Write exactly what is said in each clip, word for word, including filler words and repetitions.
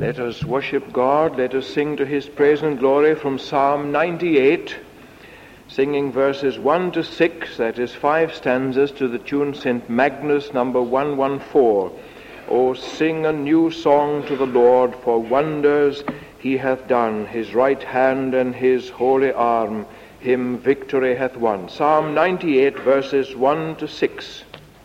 Let us worship God. Let us sing to his praise and glory from Psalm ninety-eight, singing verses one to six, that is five stanzas, to the tune Saint Magnus number one fourteen. O sing a new song to the Lord, for wonders he hath done. His right hand and his holy arm him victory hath won. Psalm ninety-eight, verses one to six.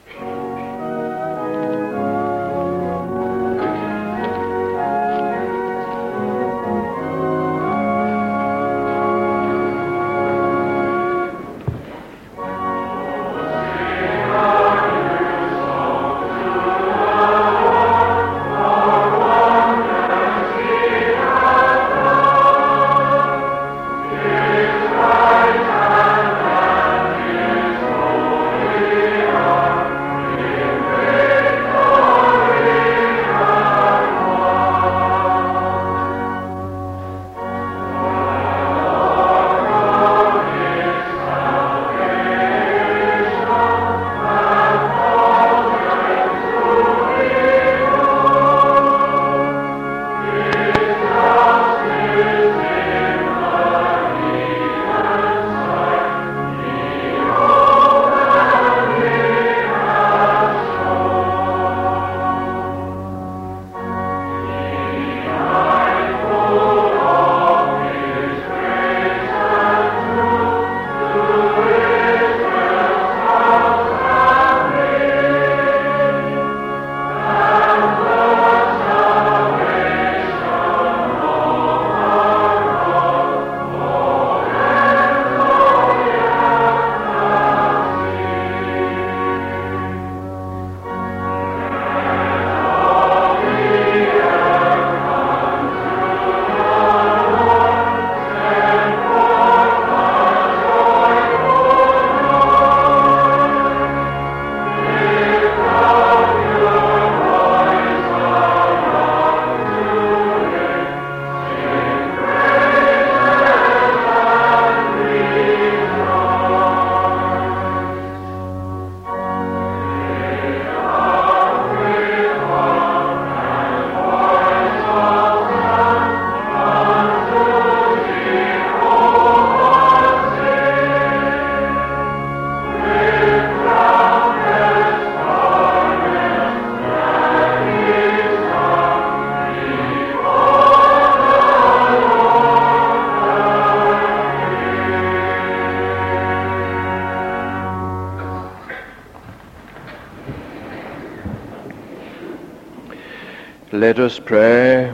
Let us pray.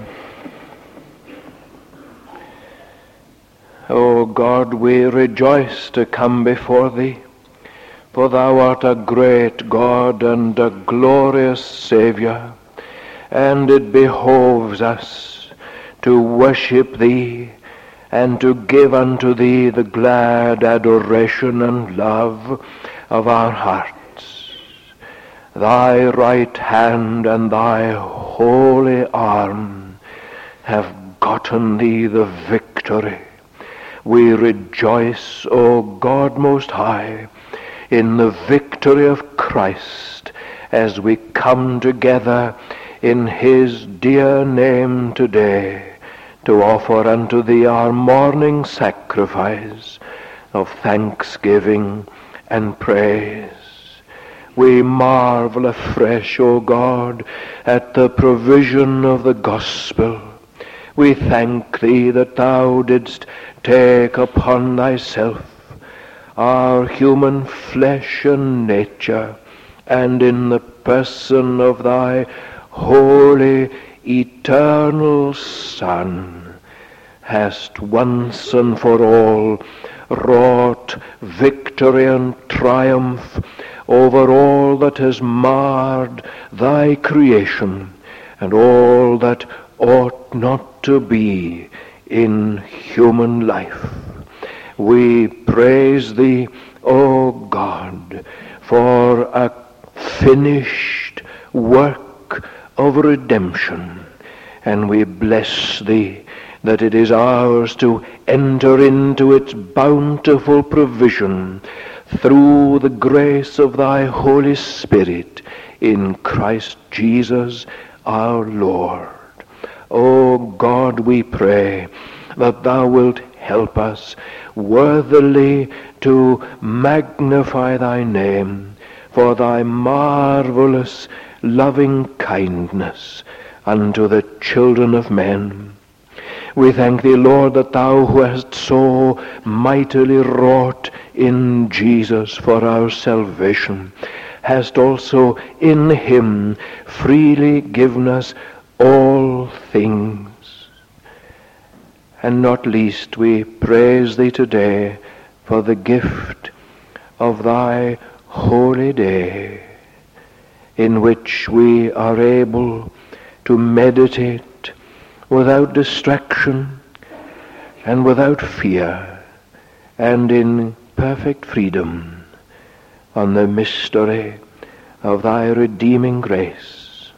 O God, we rejoice to come before thee, for thou art a great God and a glorious Saviour, and it behoves us to worship thee and to give unto thee the glad adoration and love of our hearts. Thy right hand and thy holy arm have gotten thee the victory. We rejoice, O God Most High, in the victory of Christ as we come together in his dear name today to offer unto thee our morning sacrifice of thanksgiving and praise. We marvel afresh, O God, at the provision of the gospel. We thank thee that thou didst take upon thyself our human flesh and nature, and in the person of thy holy, eternal Son, hast once and for all wrought victory and triumph over all that has marred thy creation and all that ought not to be in human life. We praise thee, O God, for a finished work of redemption, and we bless thee that it is ours to enter into its bountiful provision through the grace of thy Holy Spirit in Christ Jesus our Lord. O God, we pray that thou wilt help us worthily to magnify thy name for thy marvelous loving kindness unto the children of men. We thank thee, Lord, that thou who hast so mightily wrought in Jesus for our salvation, hast also in him freely given us all things. And not least we praise thee today for the gift of thy holy day, in which we are able to meditate without distraction and without fear and in perfect freedom on the mystery of thy redeeming grace.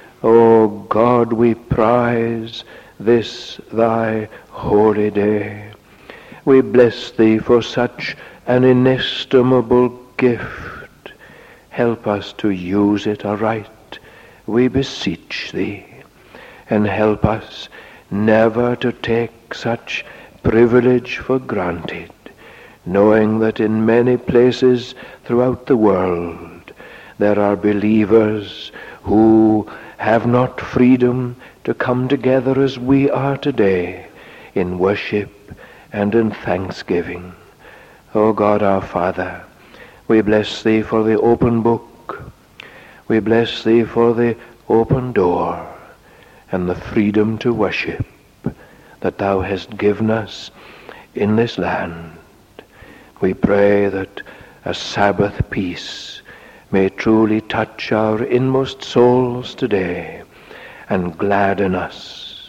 O God, we prize this thy holy day. We bless thee for such an inestimable gift. Help us to use it aright, we beseech thee, and help us never to take such privilege for granted, knowing that in many places throughout the world there are believers who have not freedom to come together as we are today in worship and in thanksgiving. O God our Father, we bless thee for the open book. We bless thee for the open door and the freedom to worship that thou hast given us in this land. We pray that a Sabbath peace may truly touch our inmost souls today and gladden us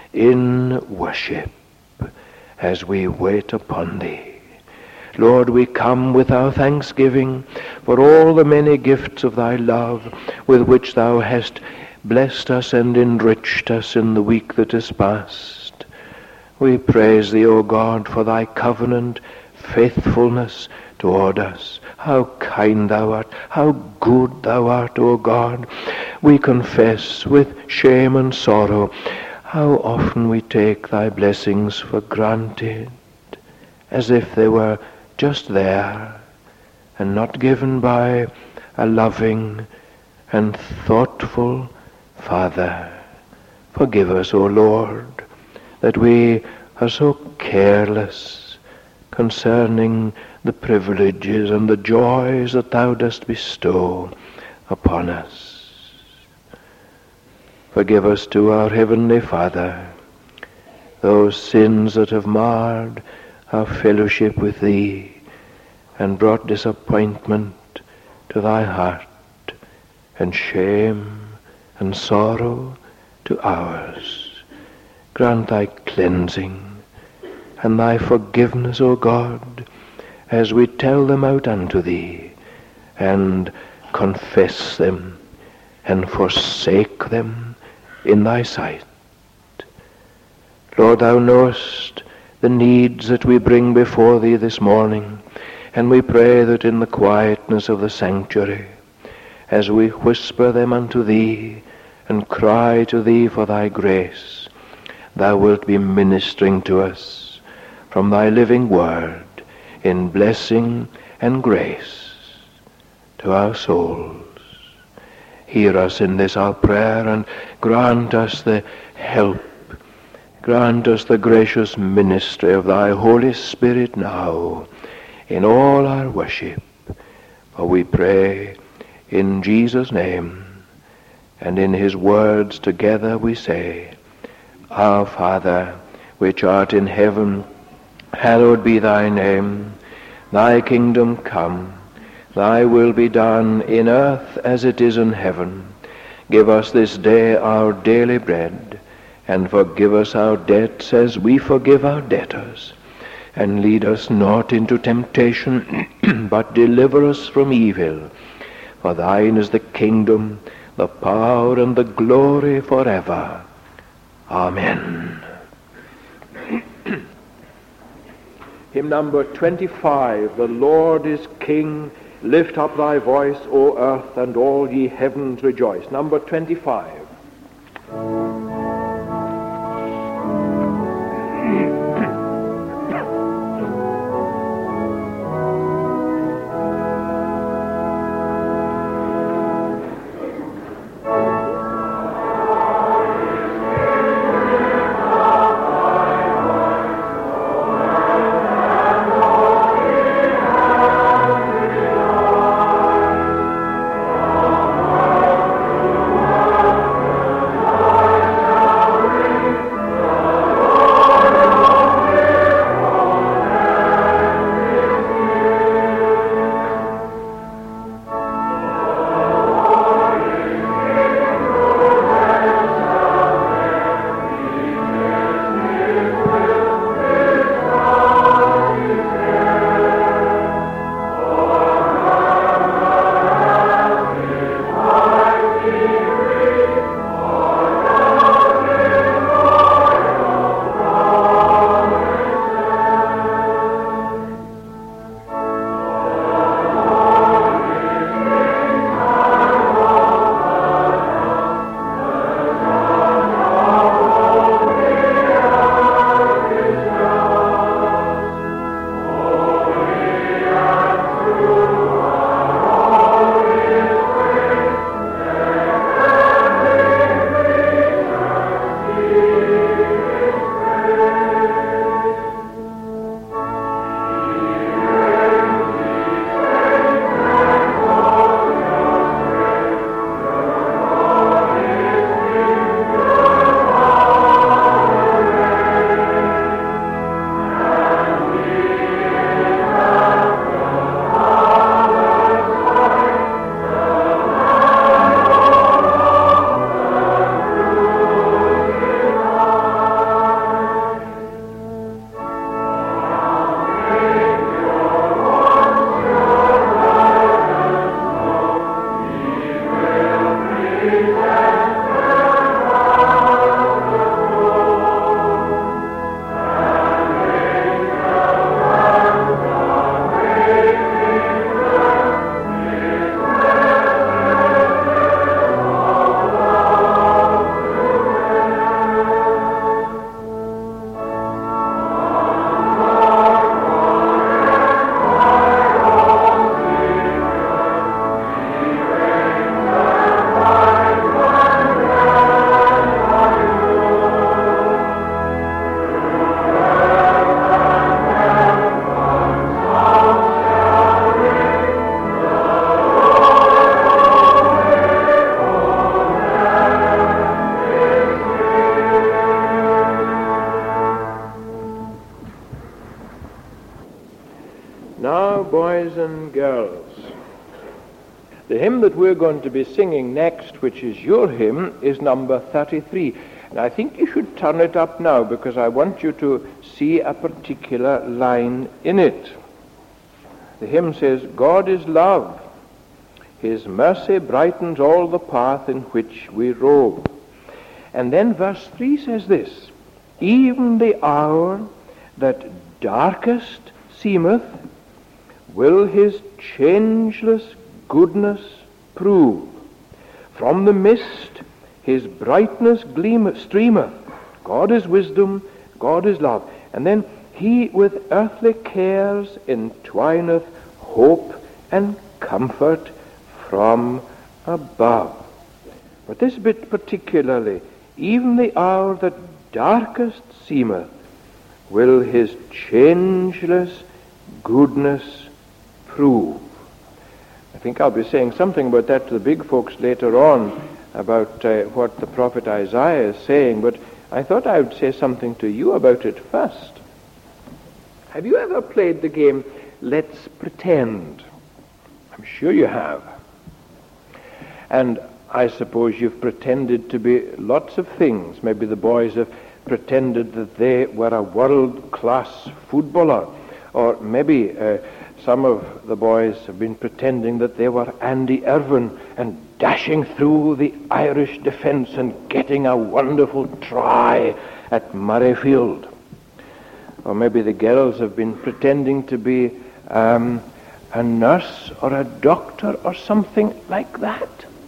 in worship as we wait upon thee. Lord, we come with our thanksgiving for all the many gifts of thy love with which thou hast blessed us and enriched us in the week that is past. We praise thee, O God, for thy covenant faithfulness toward us. How kind thou art, how good thou art, O God. We confess with shame and sorrow how often we take thy blessings for granted, as if they were just there and not given by a loving and thoughtful Father. Forgive us, O Lord, that we are so careless concerning the privileges and the joys that thou dost bestow upon us. Forgive us too, our Heavenly Father, those sins that have marred our fellowship with thee and brought disappointment to thy heart and shame and sorrow to ours. Grant thy cleansing and thy forgiveness, O God, as we tell them out unto thee and confess them and forsake them in thy sight. Lord, thou knowest the needs that we bring before thee this morning, and we pray that in the quietness of the sanctuary, as we whisper them unto thee and cry to thee for thy grace, thou wilt be ministering to us from thy living word in blessing and grace to our souls. Hear us in this our prayer, and grant us the help. Grant us the gracious ministry of thy Holy Spirit now in all our worship. For we pray in Jesus' name, and in his words together we say, Our Father, which art in heaven, hallowed be thy name. Thy kingdom come, thy will be done in earth as it is in heaven. Give us this day our daily bread, and forgive us our debts as we forgive our debtors. And lead us not into temptation, but deliver us from evil. For thine is the kingdom, the power, and the glory forever. Amen. Hymn number twenty-five, The Lord is King. Lift up thy voice, O earth, and all ye heavens rejoice. Number twenty-five. boys and girls, the hymn that we're going to be singing next, which is your hymn, is number thirty-three. And I think you should turn it up now, because I want you to see a particular line in it. The hymn says, God is love. His mercy brightens all the path in which we rove. And then verse three says this, even the hour that darkest seemeth will his changeless goodness prove. From the mist his brightness gleameth, streameth. God is wisdom, God is love. And then he with earthly cares entwineth hope and comfort from above. But this bit particularly, even the hour that darkest seemeth will his changeless goodness prove. I think I'll be saying something about that to the big folks later on, about uh, what the prophet Isaiah is saying, but I thought I would say something to you about it first. Have you ever played the game Let's Pretend? I'm sure you have. And I suppose you've pretended to be lots of things. Maybe the boys have pretended that they were a world-class footballer, or maybe uh, some of the boys have been pretending that they were Andy Irvine and dashing through the Irish defence and getting a wonderful try at Murrayfield. Or maybe the girls have been pretending to be um, a nurse or a doctor or something like that.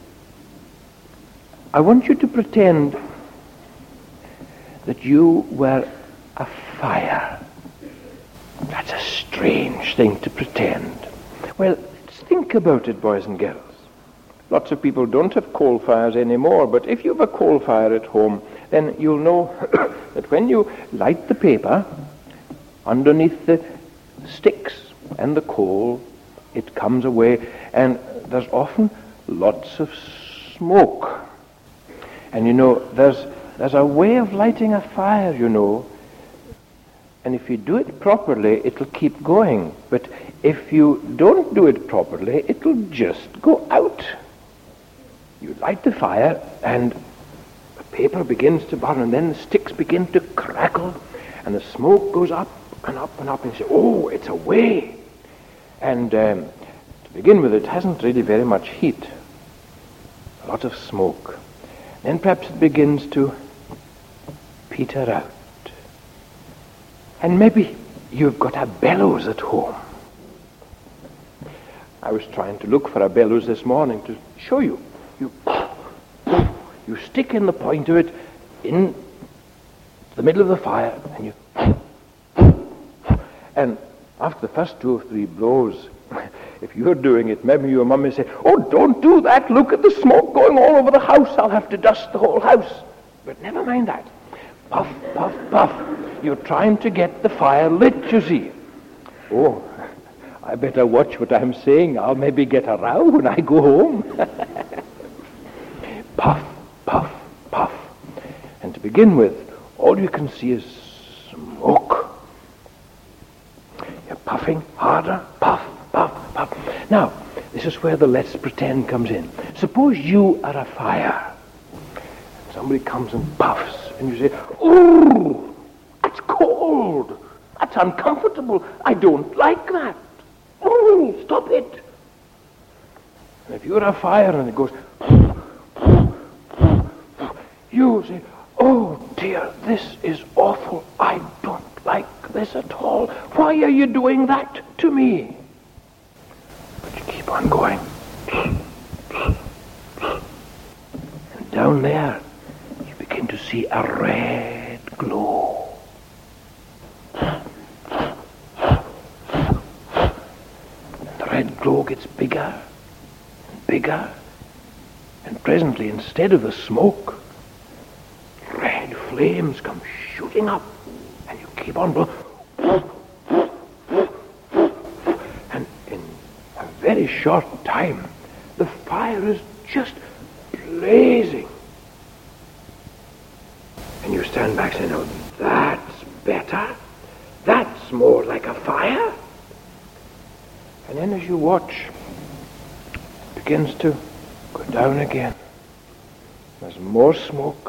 I want you to pretend that you were a fire. That's a strange thing to pretend. Well, let's think about it, boys and girls. Lots of people don't have coal fires anymore, but if you have a coal fire at home, then you'll know that when you light the paper, underneath the sticks and the coal, it comes away, and there's often lots of smoke. And you know, there's there's a way of lighting a fire, you know, and if you do it properly, it'll keep going. But if you don't do it properly, it'll just go out. You light the fire, and the paper begins to burn, and then the sticks begin to crackle, and the smoke goes up and up and up, and you say, oh, it's away. And um, to begin with, it hasn't really very much heat. A lot of smoke. Then perhaps it begins to peter out. And maybe you've got a bellows at home. I was trying to look for a bellows this morning to show you. You, you stick in the point of it in the middle of the fire, and you... And after the first two or three blows, if you're doing it, maybe your mum may say, oh, don't do that. Look at the smoke going all over the house. I'll have to dust the whole house. But never mind that. Puff, puff, puff. You're trying to get the fire lit, you see. Oh, I better watch what I'm saying. I'll maybe get a row when I go home. Puff, puff, puff. And to begin with, all you can see is smoke. You're puffing harder, puff, puff, puff. Now, this is where the let's pretend comes in. Suppose you are a fire. Somebody comes and puffs, and you say, oh, it's cold. That's uncomfortable. I don't like that. Oh, stop it. And if you're a fire and it goes, you say, oh dear, this is awful. I don't like this at all. Why are you doing that to me? But you keep on going. And down there, you begin to see a red glow. And the red glow gets bigger and bigger. And presently, instead of the smoke, red flames come shooting up. And you keep on blowing. And in a very short time, the fire is just blazing. And you stand back saying, oh, that's better. That's more like a fire. And then as you watch, it begins to go down again. There's more smoke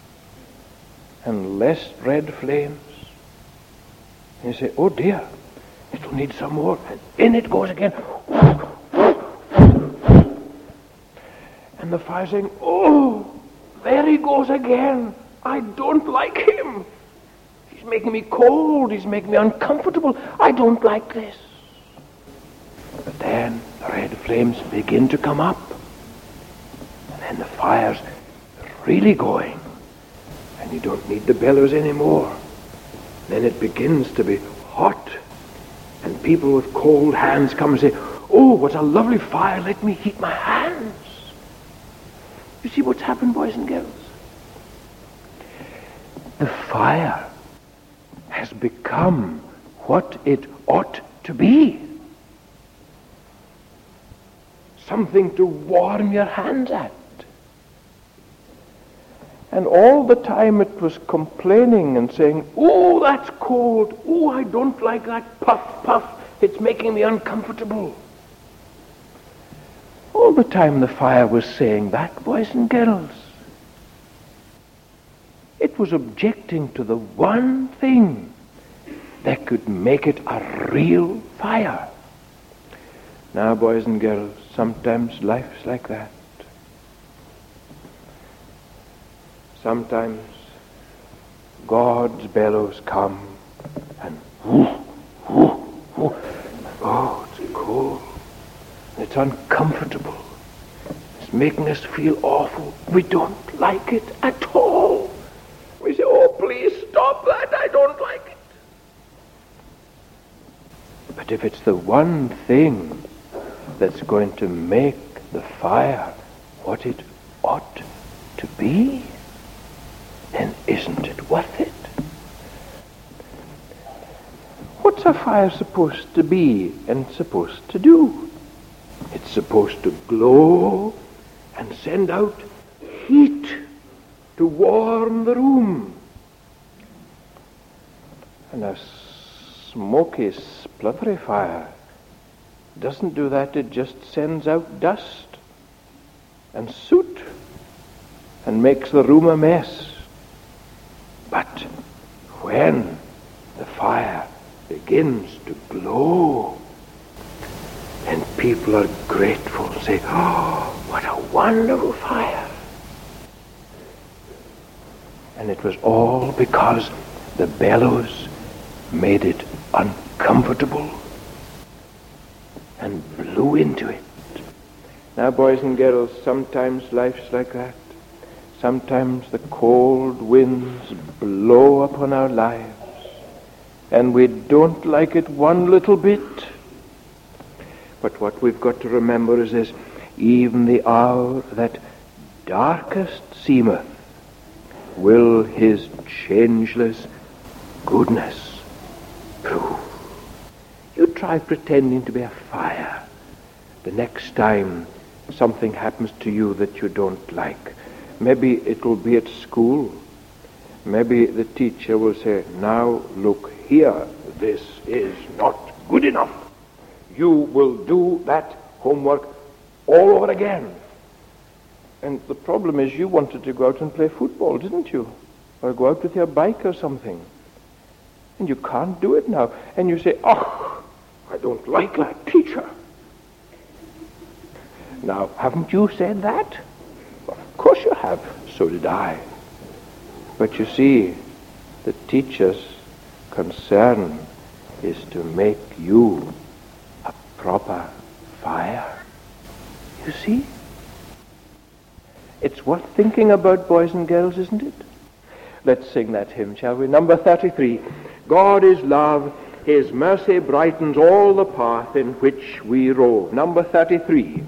and less red flames. And you say, oh dear, it'll need some more. And in it goes again. And the fire saying, oh, there he goes again. I don't like him. He's making me cold. He's making me uncomfortable. I don't like this. But then the red flames begin to come up. And then the fire's really going. And you don't need the bellows anymore. Then it begins to be hot. And people with cold hands come and say, oh, what a lovely fire. Let me heat my hands. You see what's happened, boys and girls? The fire has become what it ought to be. Something to warm your hands at. And all the time it was complaining and saying, oh, that's cold. Oh, I don't like that. Puff, puff. It's making me uncomfortable. All the time the fire was saying that, boys and girls. It was objecting to the one thing that could make it a real fire. Now, boys and girls, sometimes life's like that. Sometimes God's bellows come and whoo, whoo, whoo. Oh, it's cold. It's uncomfortable. It's making us feel awful. We don't like it at all. We say, oh, please stop that. I don't like it. But if it's the one thing that's going to make the fire what it ought to be, then isn't it worth it? What's a fire supposed to be and supposed to do? It's supposed to glow and send out heat to warm the room. And a smoky, spluttery fire doesn't do that. It just sends out dust and soot and makes the room a mess. But when the fire begins to glow, and people are grateful and say, oh, what a wonderful fire. And it was all because the bellows made it uncomfortable and blew into it. Now, boys and girls, sometimes life's like that. Sometimes the cold winds blow upon our lives, and we don't like it one little bit. But what we've got to remember is this: even the hour that darkest seemeth will his changeless goodness prove. You try pretending to be a fire. The next time something happens to you that you don't like, maybe it will be at school. Maybe the teacher will say, now look here, this is not good enough. You will do that homework all over again. And the problem is you wanted to go out and play football, didn't you? Or go out with your bike or something. And you can't do it now. And you say, oh, I don't like that teacher. Now, haven't you said that? Well, of course you have. So did I. But you see, the teacher's concern is to make you a proper fire. You see? It's worth thinking about, boys and girls, isn't it? Let's sing that hymn, shall we? Number thirty-three. God is love, his mercy brightens all the path in which we rove. Number thirty-three.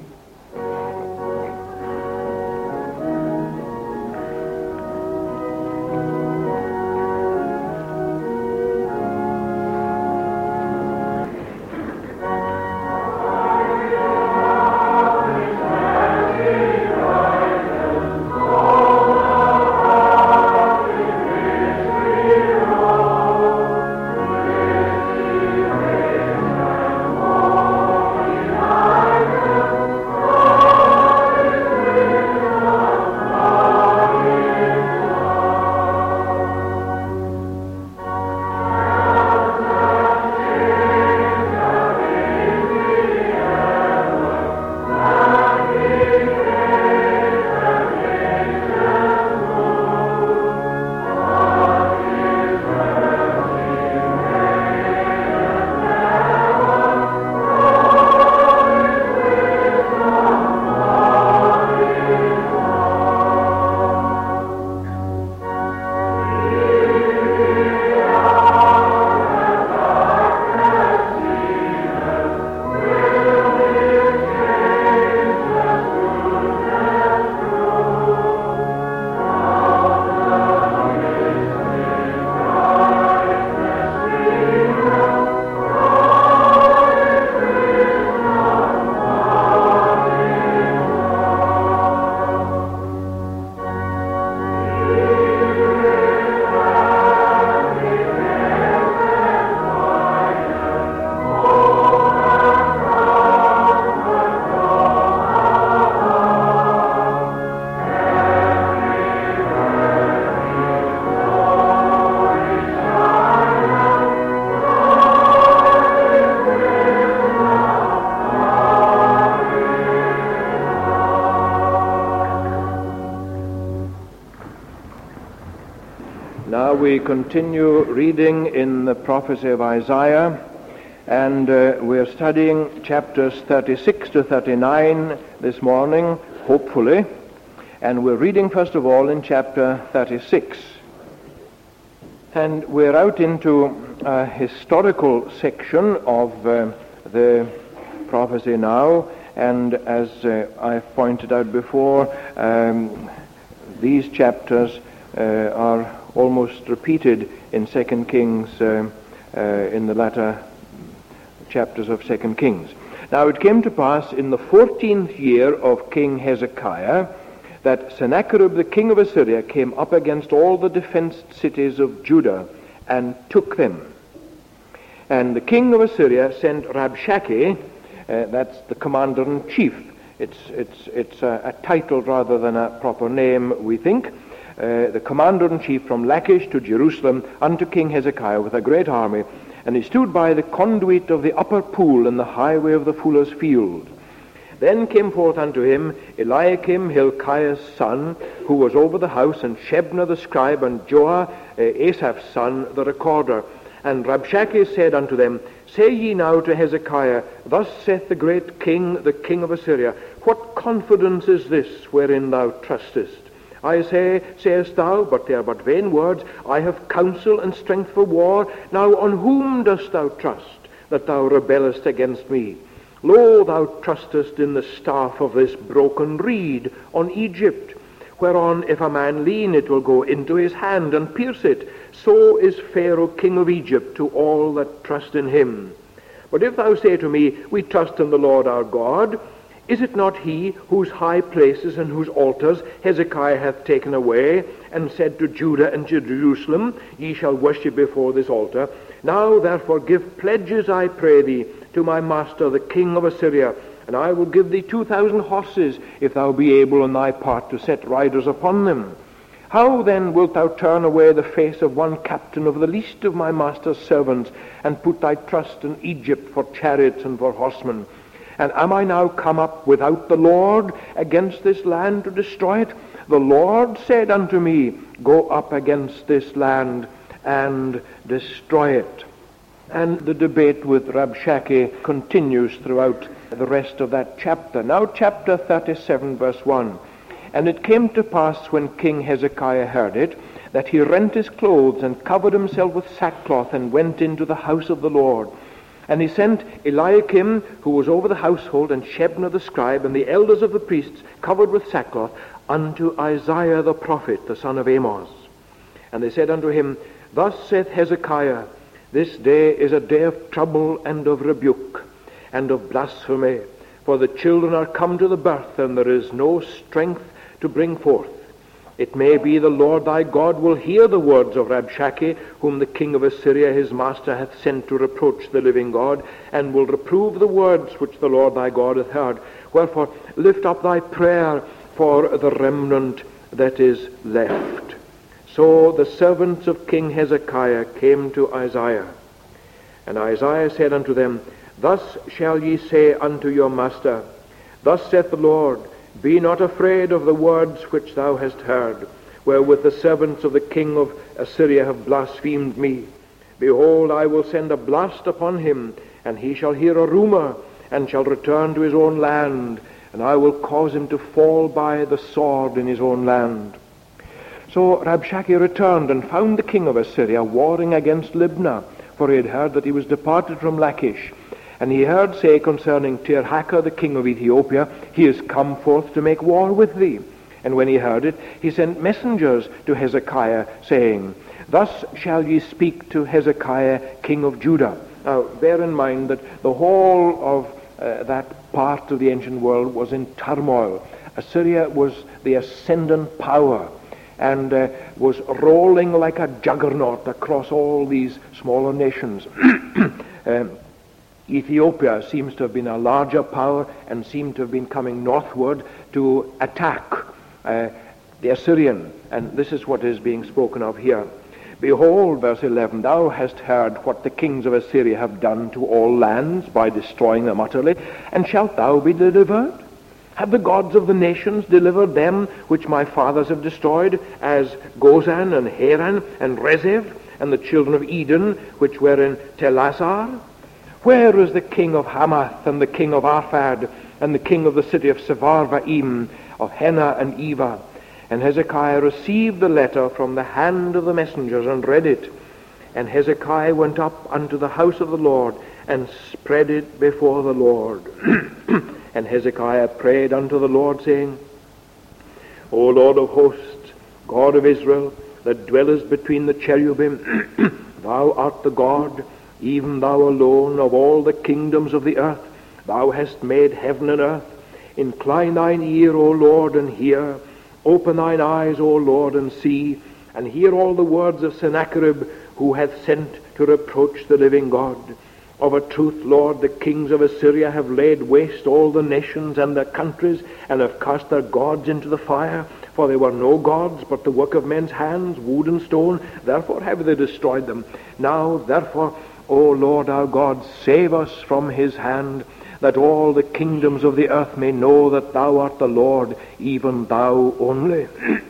Now we continue reading in the prophecy of Isaiah, and uh, we're studying chapters thirty-six to thirty-nine this morning, hopefully, and we're reading first of all in chapter thirty-six. And we're out into a historical section of uh, the prophecy now, and as uh, I've pointed out before, um, these chapters uh, are almost repeated in Second Kings, uh, uh, in the latter chapters of Second Kings. Now it came to pass in the fourteenth year of King Hezekiah that Sennacherib the king of Assyria came up against all the defenced cities of Judah and took them. And the king of Assyria sent Rabshakeh, uh, that's the commander-in-chief. It's, it's, it's a, a title rather than a proper name, we think. Uh, the commander-in-chief from Lachish to Jerusalem unto King Hezekiah with a great army, and he stood by the conduit of the upper pool in the highway of the fuller's field. Then came forth unto him Eliakim, Hilkiah's son, who was over the house, and Shebna the scribe, and Joah, uh, Asaph's son, the recorder. And Rabshakeh said unto them, Say ye now to Hezekiah, Thus saith the great king, the king of Assyria, What confidence is this wherein thou trustest? I say, sayest thou, but they are but vain words, I have counsel and strength for war. Now on whom dost thou trust, that thou rebellest against me? Lo, thou trustest in the staff of this broken reed on Egypt, whereon if a man lean, it will go into his hand and pierce it. So is Pharaoh king of Egypt to all that trust in him. But if thou say to me, We trust in the Lord our God, is it not he whose high places and whose altars Hezekiah hath taken away, and said to Judah and to Jerusalem, Ye shall worship before this altar? Now therefore give pledges, I pray thee, to my master the king of Assyria, and I will give thee two thousand horses, if thou be able on thy part to set riders upon them. How then wilt thou turn away the face of one captain of the least of my master's servants, and put thy trust in Egypt for chariots and for horsemen? And am I now come up without the Lord against this land to destroy it? The Lord said unto me, Go up against this land and destroy it. And the debate with Rabshakeh continues throughout the rest of that chapter. Now chapter thirty-seven, verse one. And it came to pass when King Hezekiah heard it, that he rent his clothes and covered himself with sackcloth and went into the house of the Lord. And he sent Eliakim, who was over the household, and Shebna the scribe, and the elders of the priests, covered with sackcloth, unto Isaiah the prophet, the son of Amos. And they said unto him, Thus saith Hezekiah, This day is a day of trouble and of rebuke, and of blasphemy, for the children are come to the birth, and there is no strength to bring forth. It may be the Lord thy God will hear the words of Rabshakeh, whom the king of Assyria his master hath sent to reproach the living God, and will reprove the words which the Lord thy God hath heard. Wherefore lift up thy prayer for the remnant that is left. So the servants of King Hezekiah came to Isaiah. And Isaiah said unto them, Thus shall ye say unto your master, Thus saith the Lord, Be not afraid of the words which thou hast heard, wherewith the servants of the king of Assyria have blasphemed me. Behold, I will send a blast upon him, and he shall hear a rumor, and shall return to his own land, and I will cause him to fall by the sword in his own land. So Rabshakeh returned and found the king of Assyria warring against Libnah, for he had heard that he was departed from Lachish. And he heard say concerning Tirhakah the king of Ethiopia, He is come forth to make war with thee. And when he heard it, he sent messengers to Hezekiah, saying, Thus shall ye speak to Hezekiah king of Judah. Now bear in mind that the whole of uh, that part of the ancient world was in turmoil. Assyria was the ascendant power, and uh, was rolling like a juggernaut across all these smaller nations. um, Ethiopia seems to have been a larger power and seemed to have been coming northward to attack uh, the Assyrian. And this is what is being spoken of here. Behold, verse eleven, Thou hast heard what the kings of Assyria have done to all lands by destroying them utterly, and shalt thou be delivered? Have the gods of the nations delivered them which my fathers have destroyed, as Gozan and Haran and Rezeph, and the children of Eden, which were in Telassar? Where is the king of Hamath, and the king of Arphad, and the king of the city of Sevarvaim, of Hena and Eva? And Hezekiah received the letter from the hand of the messengers, and read it. And Hezekiah went up unto the house of the Lord, and spread it before the Lord. And Hezekiah prayed unto the Lord, saying, O Lord of hosts, God of Israel, that dwellest between the cherubim, thou art the God, even thou alone, of all the kingdoms of the earth. Thou hast made heaven and earth. Incline thine ear, O Lord, and hear. Open thine eyes, O Lord, and see, and hear all the words of Sennacherib, who hath sent to reproach the living God. Of a truth, Lord, the kings of Assyria have laid waste all the nations and their countries, and have cast their gods into the fire. For they were no gods, but the work of men's hands, wood and stone. Therefore have they destroyed them. Now, therefore, O Lord our God, save us from his hand, that all the kingdoms of the earth may know that thou art the Lord, even thou only.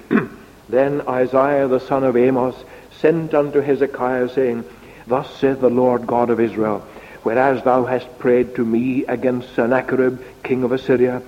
Then Isaiah the son of Amos sent unto Hezekiah, saying, Thus saith the Lord God of Israel, whereas thou hast prayed to me against Sennacherib, king of Assyria,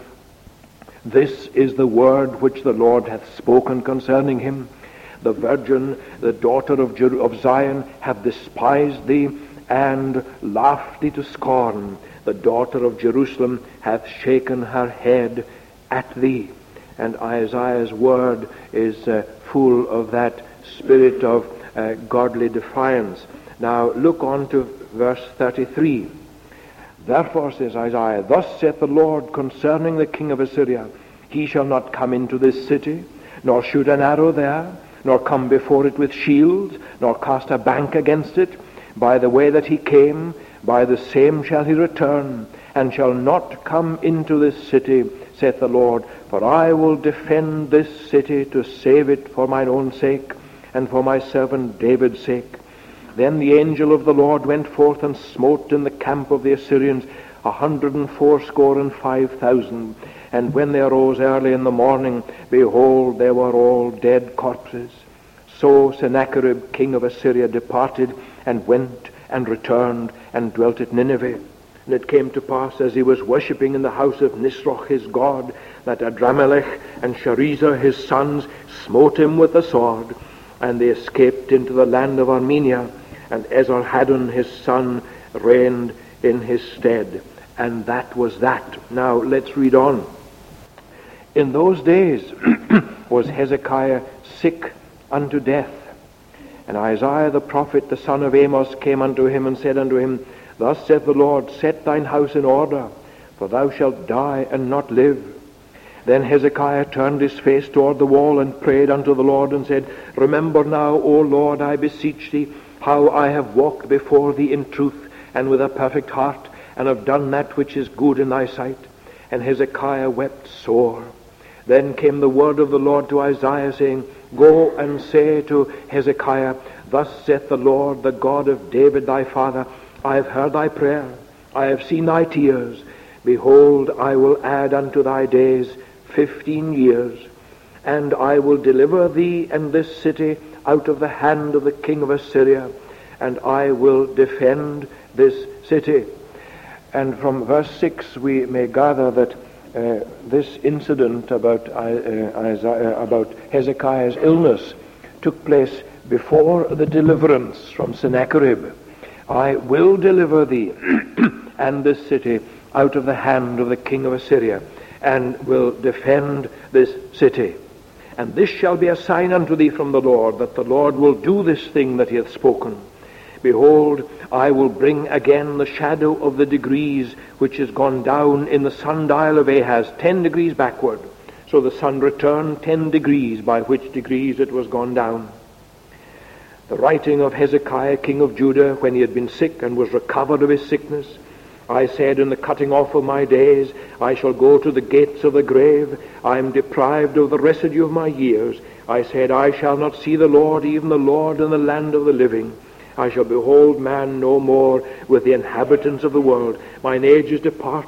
this is the word which the Lord hath spoken concerning him. The virgin, the daughter of, Jer- of Zion, hath despised thee, and laughed thee to scorn. The daughter of Jerusalem hath shaken her head at thee. And Isaiah's word is uh, full of that spirit of uh, godly defiance. Now look on to verse thirty-three. Therefore, says Isaiah, Thus saith the Lord concerning the king of Assyria, He shall not come into this city, nor shoot an arrow there, nor come before it with shields, nor cast a bank against it. By the way that he came, by the same shall he return, and shall not come into this city, saith the Lord. For I will defend this city to save it for mine own sake, and for my servant David's sake. Then the angel of the Lord went forth and smote in the camp of the Assyrians a hundred and fourscore and five thousand. And when they arose early in the morning, behold, they were all dead corpses. So Sennacherib, king of Assyria, departed, and went and returned, and dwelt at Nineveh. And it came to pass, as he was worshipping in the house of Nisroch his god, that Adramelech and Sharezer his sons smote him with the sword, and they escaped into the land of Armenia, and Esarhaddon his son reigned in his stead. And that was that. Now let's read on. In those days was Hezekiah sick unto death. And Isaiah the prophet, the son of Amos, came unto him and said unto him, Thus saith the Lord, Set thine house in order, for thou shalt die and not live. Then Hezekiah turned his face toward the wall and prayed unto the Lord and said, Remember now, O Lord, I beseech thee, how I have walked before thee in truth and with a perfect heart, and have done that which is good in thy sight. And Hezekiah wept sore. Then came the word of the Lord to Isaiah, saying, Go and say to Hezekiah, Thus saith the Lord, the God of David thy father, I have heard thy prayer, I have seen thy tears. Behold, I will add unto thy days fifteen years, and I will deliver thee and this city out of the hand of the king of Assyria, and I will defend this city. And from verse six we may gather that Uh, this incident about uh, Isaiah, about Hezekiah's illness took place before the deliverance from Sennacherib. I will deliver thee and this city out of the hand of the king of Assyria, and will defend this city. And this shall be a sign unto thee from the Lord, that the Lord will do this thing that he hath spoken. Behold, I will bring again the shadow of the degrees which is gone down in the sundial of Ahaz, ten degrees backward. So the sun returned ten degrees, by which degrees it was gone down. The writing of Hezekiah, king of Judah, when he had been sick and was recovered of his sickness. I said, in the cutting off of my days, I shall go to the gates of the grave. I am deprived of the residue of my years. I said, I shall not see the Lord, even the Lord in the land of the living. I shall behold man no more with the inhabitants of the world. Mine age is departed,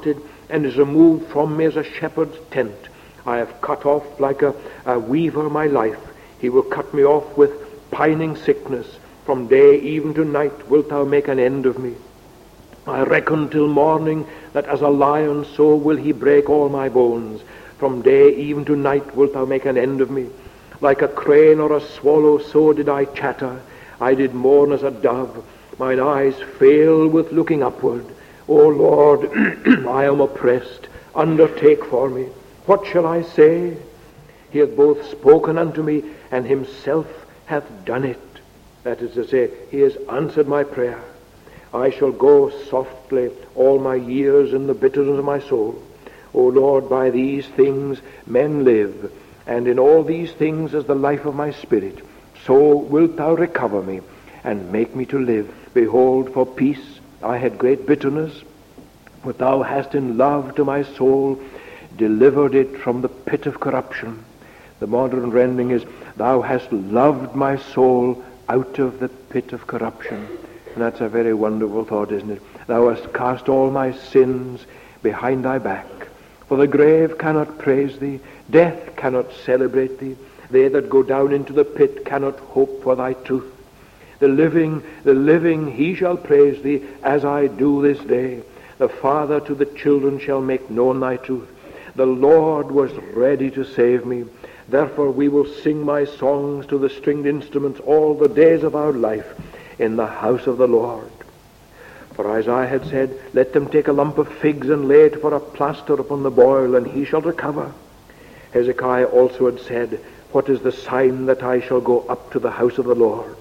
and is removed from me as a shepherd's tent. I have cut off like a, a weaver my life. He will cut me off with pining sickness. From day even to night wilt thou make an end of me. I reckon till morning that as a lion so will he break all my bones. From day even to night wilt thou make an end of me. Like a crane or a swallow so did I chatter. I did mourn as a dove. Mine eyes fail with looking upward. O Lord, I am oppressed. Undertake for me. What shall I say? He hath both spoken unto me, and himself hath done it. That is to say, he has answered my prayer. I shall go softly all my years in the bitterness of my soul. O Lord, by these things men live, and in all these things is the life of my spirit. So wilt thou recover me, and make me to live. Behold, for peace I had great bitterness, but thou hast in love to my soul delivered it from the pit of corruption. The modern rendering is, thou hast loved my soul out of the pit of corruption. And that's a very wonderful thought, isn't it? Thou hast cast all my sins behind thy back. For the grave cannot praise thee, death cannot celebrate thee. They that go down into the pit cannot hope for thy truth. The living, the living, he shall praise thee, as I do this day. The Father to the children shall make known thy truth. The Lord was ready to save me. Therefore we will sing my songs to the stringed instruments all the days of our life in the house of the Lord. For Isaiah had said, let them take a lump of figs and lay it for a plaster upon the boil, and he shall recover. Hezekiah also had said, what is the sign that I shall go up to the house of the Lord?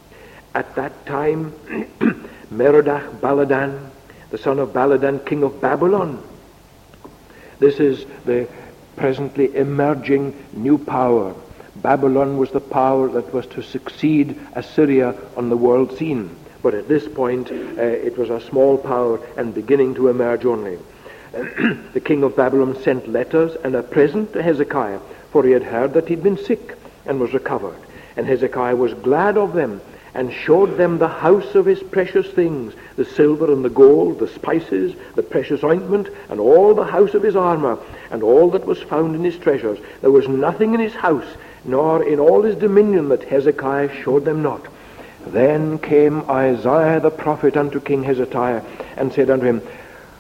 At that time, Merodach Baladan, the son of Baladan, king of Babylon. This is the presently emerging new power. Babylon was the power that was to succeed Assyria on the world scene. But at this point, uh, it was a small power and beginning to emerge only. The king of Babylon sent letters and a present to Hezekiah, for he had heard that he'd been sick and was recovered. And Hezekiah was glad of them, and showed them the house of his precious things, the silver and the gold, the spices, the precious ointment, and all the house of his armor, and all that was found in his treasures. There was nothing in his house, nor in all his dominion, that Hezekiah showed them not. Then came Isaiah the prophet unto King Hezekiah, and said unto him,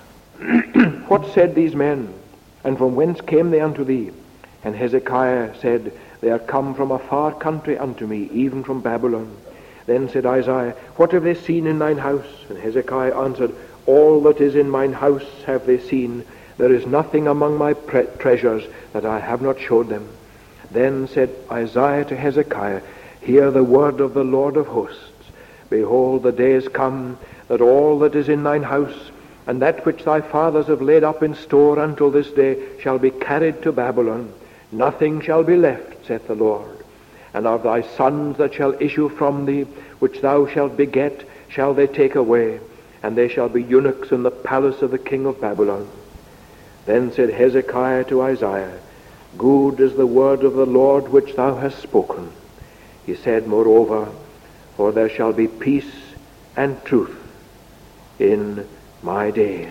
what said these men, and from whence came they unto thee? And Hezekiah said, they are come from a far country unto me, even from Babylon. Then said Isaiah, what have they seen in thine house? And Hezekiah answered, all that is in mine house have they seen. There is nothing among my pre- treasures that I have not showed them. Then said Isaiah to Hezekiah, hear the word of the Lord of hosts. Behold, the day is come, that all that is in thine house, and that which thy fathers have laid up in store until this day, shall be carried to Babylon. Nothing shall be left, saith the Lord. And of thy sons that shall issue from thee, which thou shalt beget, shall they take away, and they shall be eunuchs in the palace of the king of Babylon. Then said Hezekiah to Isaiah, good is the word of the Lord which thou hast spoken. He said, moreover, for there shall be peace and truth in my days.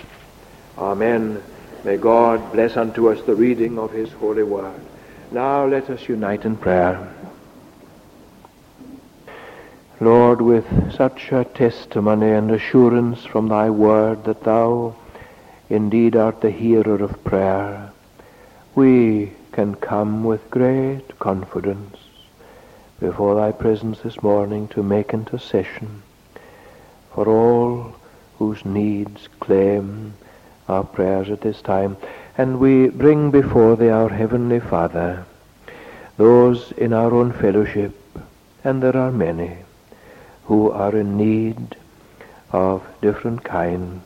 Amen. May God bless unto us the reading of his holy word. Now let us unite in prayer. Lord, with such a testimony and assurance from thy word that thou indeed art the hearer of prayer, we can come with great confidence before thy presence this morning to make intercession for all whose needs claim our prayers at this time. And we bring before thee, our Heavenly Father, those in our own fellowship, and there are many, who are in need of different kinds.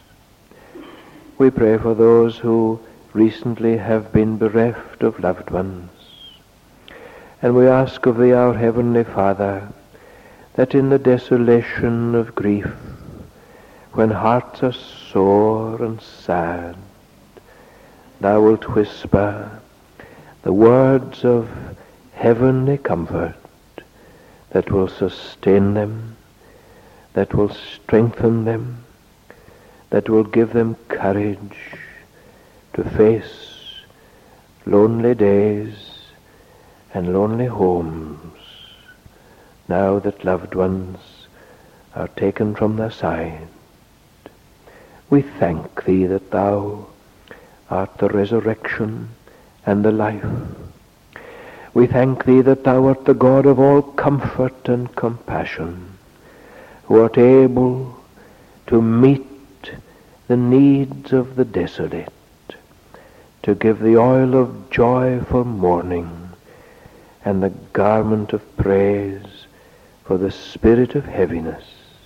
We pray for those who recently have been bereft of loved ones. And we ask of thee, our Heavenly Father, that in the desolation of grief, when hearts are sore and sad, thou wilt whisper the words of heavenly comfort that will sustain them, that will strengthen them, that will give them courage to face lonely days and lonely homes, now that loved ones are taken from their side. We thank thee that thou art the resurrection and the life. We thank thee that thou art the God of all comfort and compassion, who art able to meet the needs of the desolate, to give the oil of joy for mourning, and the garment of praise for the spirit of heaviness,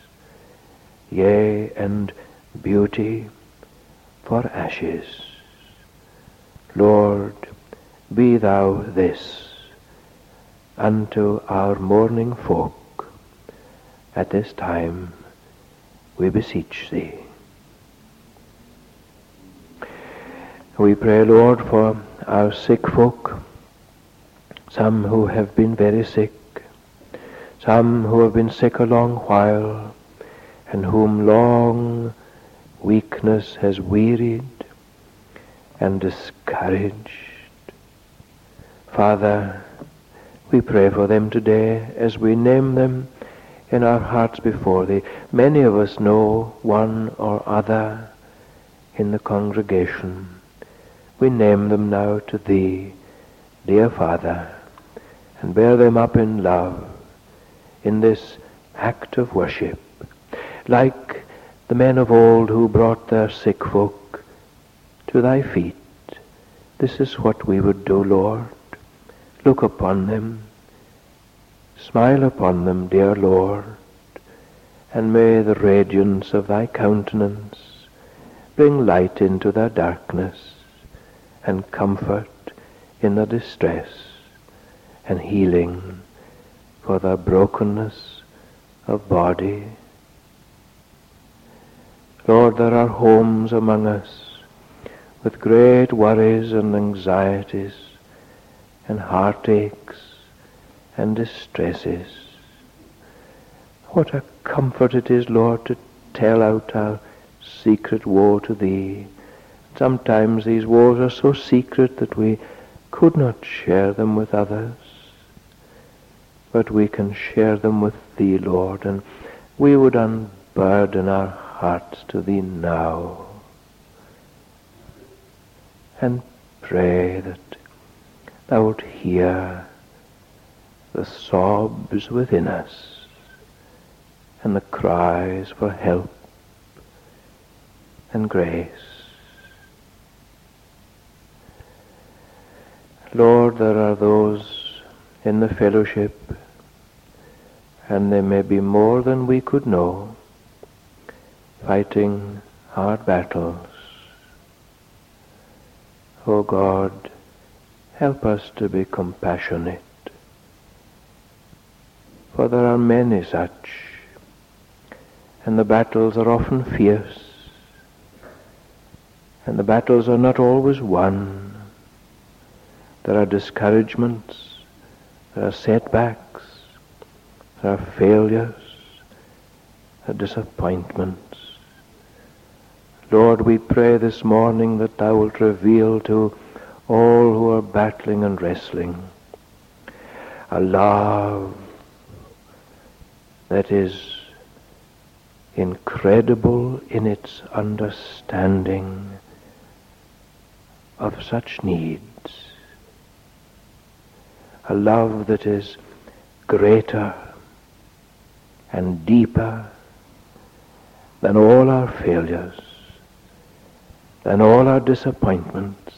yea, and beauty for ashes. Lord, be thou this unto our mourning folk at this time, we beseech thee. We pray, Lord, for our sick folk, some who have been very sick, some who have been sick a long while, and whom long weakness has wearied and discouraged. Father, we pray for them today as we name them in our hearts before thee. Many of us know one or other in the congregation. We name them now to thee, dear Father, and bear them up in love in this act of worship, like the men of old who brought their sick folk to thy feet. This is what we would do, Lord. Look upon them, smile upon them, dear Lord, and may the radiance of thy countenance bring light into their darkness, and comfort in their distress, and healing for their brokenness of body. Lord, there are homes among us with great worries and anxieties and heartaches and distresses. What a comfort it is, Lord, to tell out our secret woe to thee. Sometimes these woes are so secret that we could not share them with others, but we can share them with thee, Lord, and we would unburden our hearts to thee now and pray that thou wilt hear the sobs within us and the cries for help and grace. Lord, there are those in the fellowship, and they may be more than we could know, fighting hard battles. O God, help us to be compassionate, for there are many such, and the battles are often fierce, and the battles are not always won. There are discouragements, there are setbacks, there are failures, there are disappointments. Lord, we pray this morning that thou wilt reveal to all who are battling and wrestling a love that is incredible in its understanding of such needs. A love that is greater and deeper than all our failures, than all our disappointments,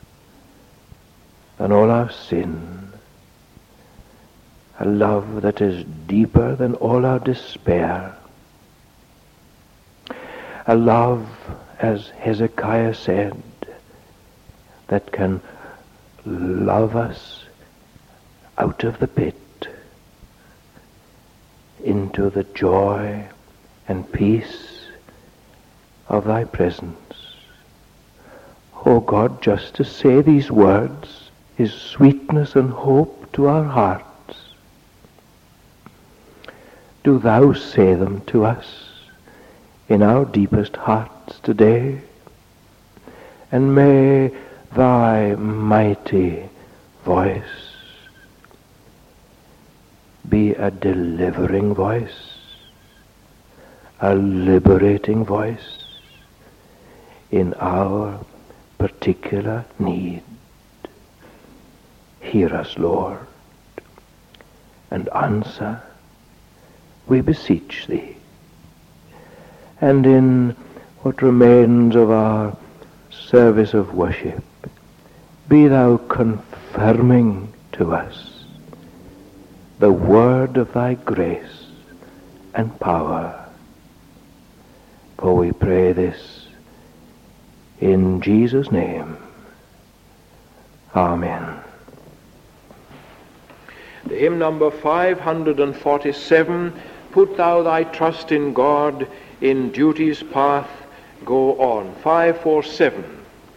than all our sin. A love that is deeper than all our despair. A love, as Hezekiah said, that can love us out of the pit into the joy and peace of thy presence. O God, just to say these words is sweetness and hope to our hearts. Do thou say them to us in our deepest hearts today. And may thy mighty voice be a delivering voice, a liberating voice in our particular need. Hear us, Lord, and answer, we beseech thee. And in what remains of our service of worship, be thou confirming to us the word of thy grace and power. For we pray this in Jesus' name. Amen. The hymn number five hundred forty-seven, Put thou thy trust in God, in duty's path go on. five forty-seven.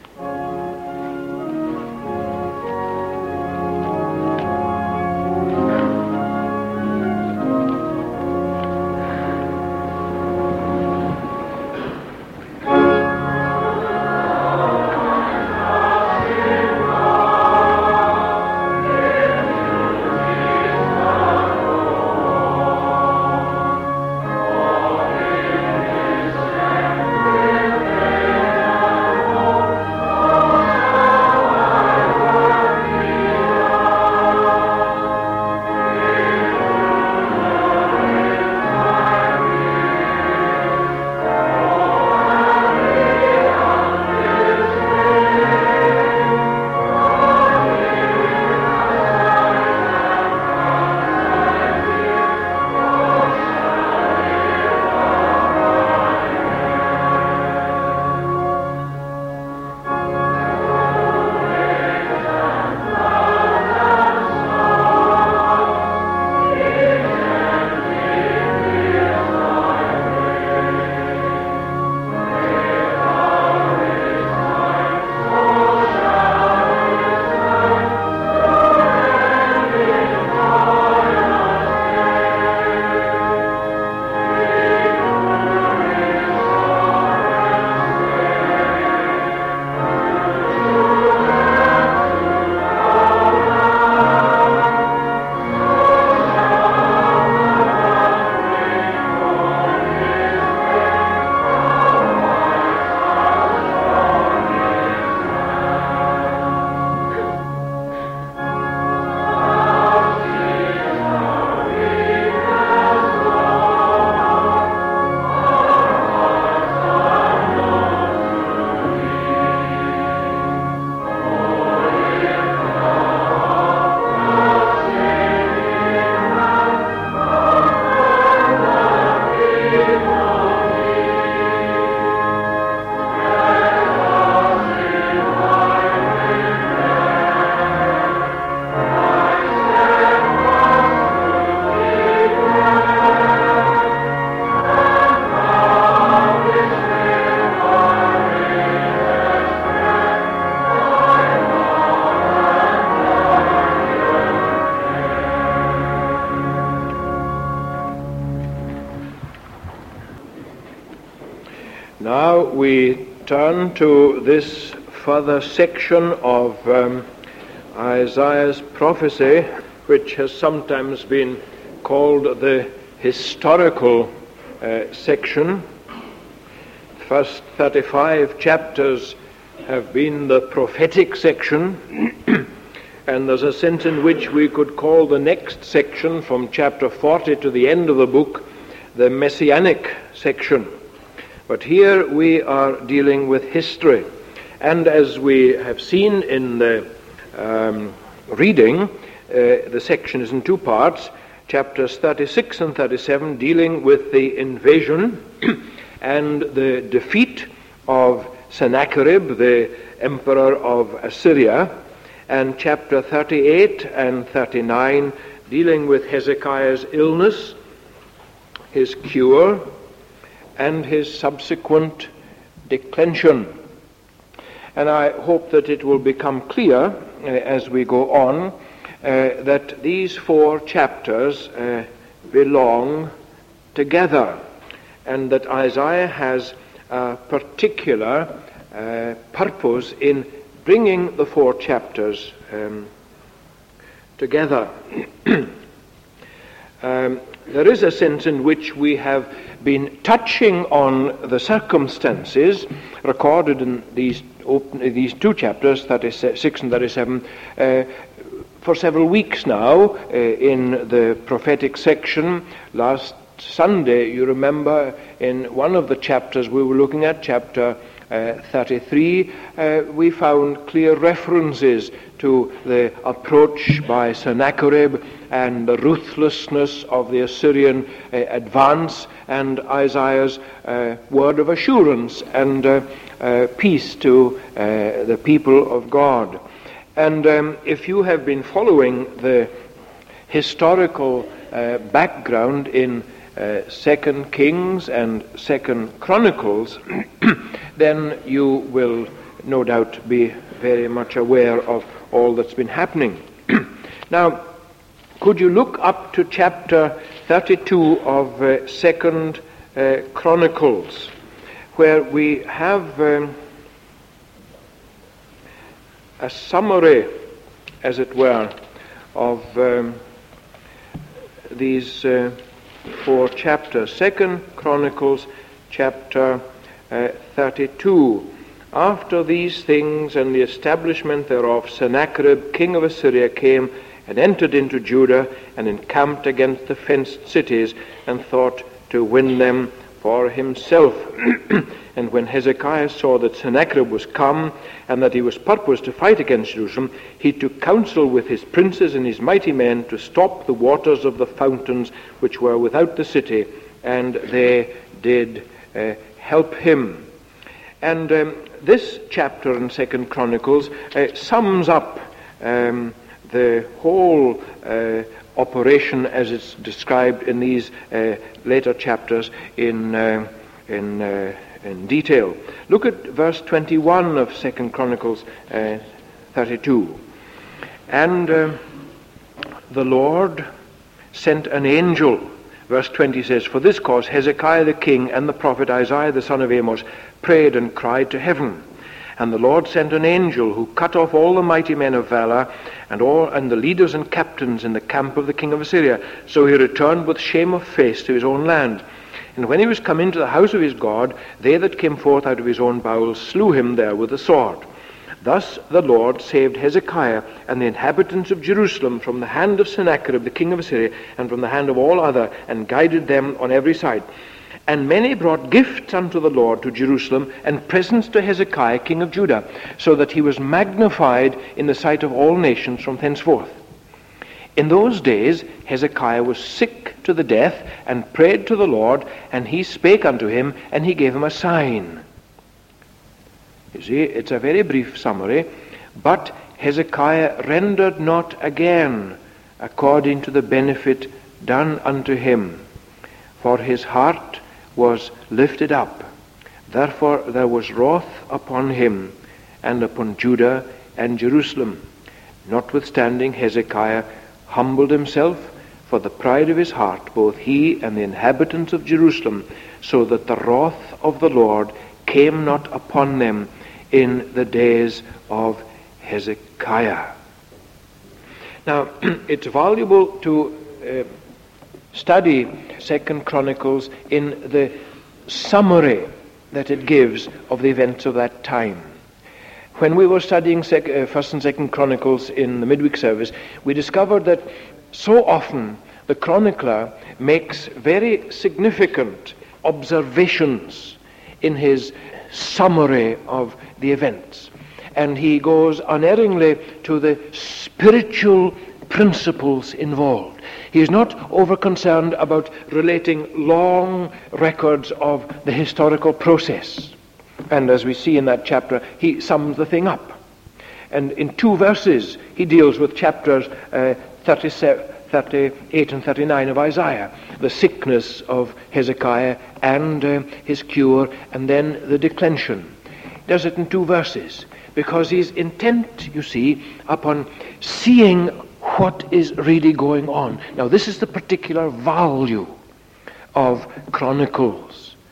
Now we turn to this further section of um, Isaiah's prophecy, which has sometimes been called the historical uh, section. The first thirty-five chapters have been the prophetic section, and there's a sense in which we could call the next section from chapter forty to the end of the book the messianic section. But here we are dealing with history, and as we have seen in the um, reading, uh, the section is in two parts, chapters thirty-six and thirty-seven dealing with the invasion and the defeat of Sennacherib, the emperor of Assyria, and chapter thirty-eight and thirty-nine dealing with Hezekiah's illness, his cure, and his subsequent declension. And I hope that it will become clear uh, as we go on uh, that these four chapters uh, belong together. and that Isaiah has a particular uh, purpose in bringing the four chapters um, together. um, there is a sense in which we have been touching on the circumstances recorded in these open, these two chapters, thirty-six and thirty-seven, uh, for several weeks now uh, in the prophetic section. Last Sunday, you remember, in one of the chapters we were looking at, chapter uh, thirty-three, uh, we found clear references to the approach by Sennacherib and the ruthlessness of the Assyrian uh, advance, and Isaiah's uh, word of assurance and uh, uh, peace to uh, the people of God. And um, if you have been following the historical uh, background in uh, Second Kings and Second Chronicles, then you will no doubt be very much aware of all that's been happening. Now, could you look up to chapter thirty-two of uh, Second uh, Chronicles, where we have um, a summary, as it were, of um, these uh, four chapters. Second Chronicles, chapter uh, thirty-two. After these things and the establishment thereof, Sennacherib, king of Assyria, came and entered into Judah and encamped against the fenced cities and thought to win them for himself. And when Hezekiah saw that Sennacherib was come and that he was purposed to fight against Jerusalem, he took counsel with his princes and his mighty men to stop the waters of the fountains which were without the city, and they did uh, help him. And um, this chapter in Second Chronicles uh, sums up um, the whole uh, operation as it's described in these uh, later chapters in uh, in uh, in detail. Look at verse twenty-one of Second Chronicles uh, thirty-two. And uh, the Lord sent an angel. Verse twenty says, "For this cause Hezekiah the king and the prophet Isaiah the son of Amos prayed and cried to heaven. And the Lord sent an angel who cut off all the mighty men of valor and all and the leaders and captains in the camp of the king of Assyria. So he returned with shame of face to his own land. And when he was come into the house of his God, they that came forth out of his own bowels slew him there with the sword. Thus the Lord saved Hezekiah and the inhabitants of Jerusalem from the hand of Sennacherib the king of Assyria and from the hand of all other, and guided them on every side. And many brought gifts unto the Lord to Jerusalem, and presents to Hezekiah king of Judah, so that he was magnified in the sight of all nations from thenceforth. In those days Hezekiah was sick to the death, and prayed to the Lord, and he spake unto him, and he gave him a sign." You see, it's a very brief summary, but Hezekiah rendered not again according to the benefit done unto him, for his heart was lifted up. Therefore there was wrath upon him, and upon Judah and Jerusalem. Notwithstanding Hezekiah humbled himself for the pride of his heart, both he and the inhabitants of Jerusalem, so that the wrath of the Lord came not upon them in the days of Hezekiah. Now, it's valuable to uh, study Second Chronicles in the summary that it gives of the events of that time. When we were studying sec- uh, First and Second Chronicles in the midweek service, we discovered that so often the chronicler makes very significant observations in his summary of the events. And he goes unerringly to the spiritual principles involved. He is not over concerned about relating long records of the historical process. And as we see in that chapter, he sums the thing up. And in two verses, he deals with chapters uh, thirty-seven, thirty-eight and thirty-nine of Isaiah, the sickness of Hezekiah and uh, his cure, and then the declension. He does it in two verses, because he's intent, you see, upon seeing what is really going on. Now, this is the particular value of Chronicles.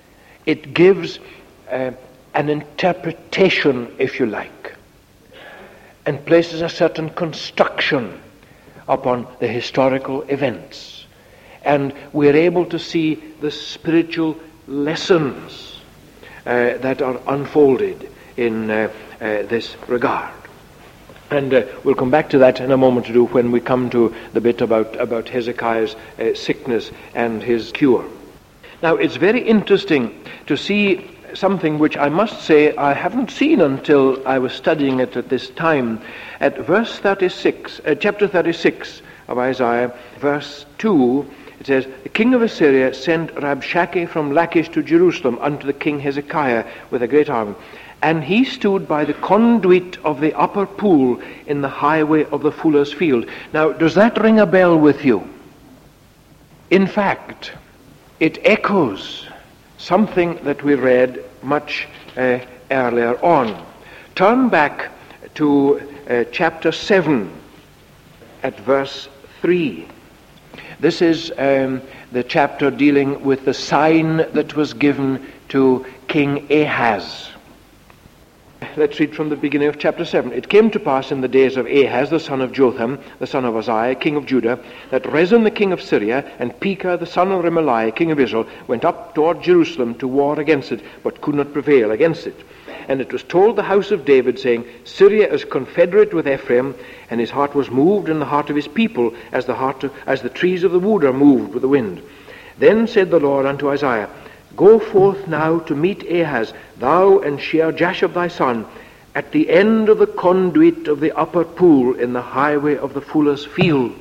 It gives uh, an interpretation, if you like, and places a certain construction upon the historical events. And we're able to see the spiritual lessons uh, that are unfolded in uh, uh, this regard. And uh, we'll come back to that in a moment to do when we come to the bit about, about Hezekiah's uh, sickness and his cure. Now, it's very interesting to see something which I must say I haven't seen until I was studying it at this time. At verse thirty-six, uh, chapter thirty-six of Isaiah, verse two, it says, "The king of Assyria sent Rabshakeh from Lachish to Jerusalem unto the king Hezekiah with a great army. And he stood by the conduit of the upper pool in the highway of the fuller's field." Now, does that ring a bell with you? In fact, it echoes something that we read much uh, earlier on. Turn back to uh, chapter seven at verse three. This is um, the chapter dealing with the sign that was given to King Ahaz. Let's read from the beginning of chapter seven. "It came to pass in the days of Ahaz, the son of Jotham, the son of Uzziah, king of Judah, that Rezin the king of Syria, and Pekah the son of Remaliah, king of Israel, went up toward Jerusalem to war against it, but could not prevail against it. And it was told the house of David, saying, Syria is confederate with Ephraim, and his heart was moved in the heart of his people, as the heart of, as the trees of the wood are moved with the wind. Then said the Lord unto Isaiah, Go forth now to meet Ahaz, thou and Shear-Jashub thy son, at the end of the conduit of the upper pool in the highway of the fuller's field."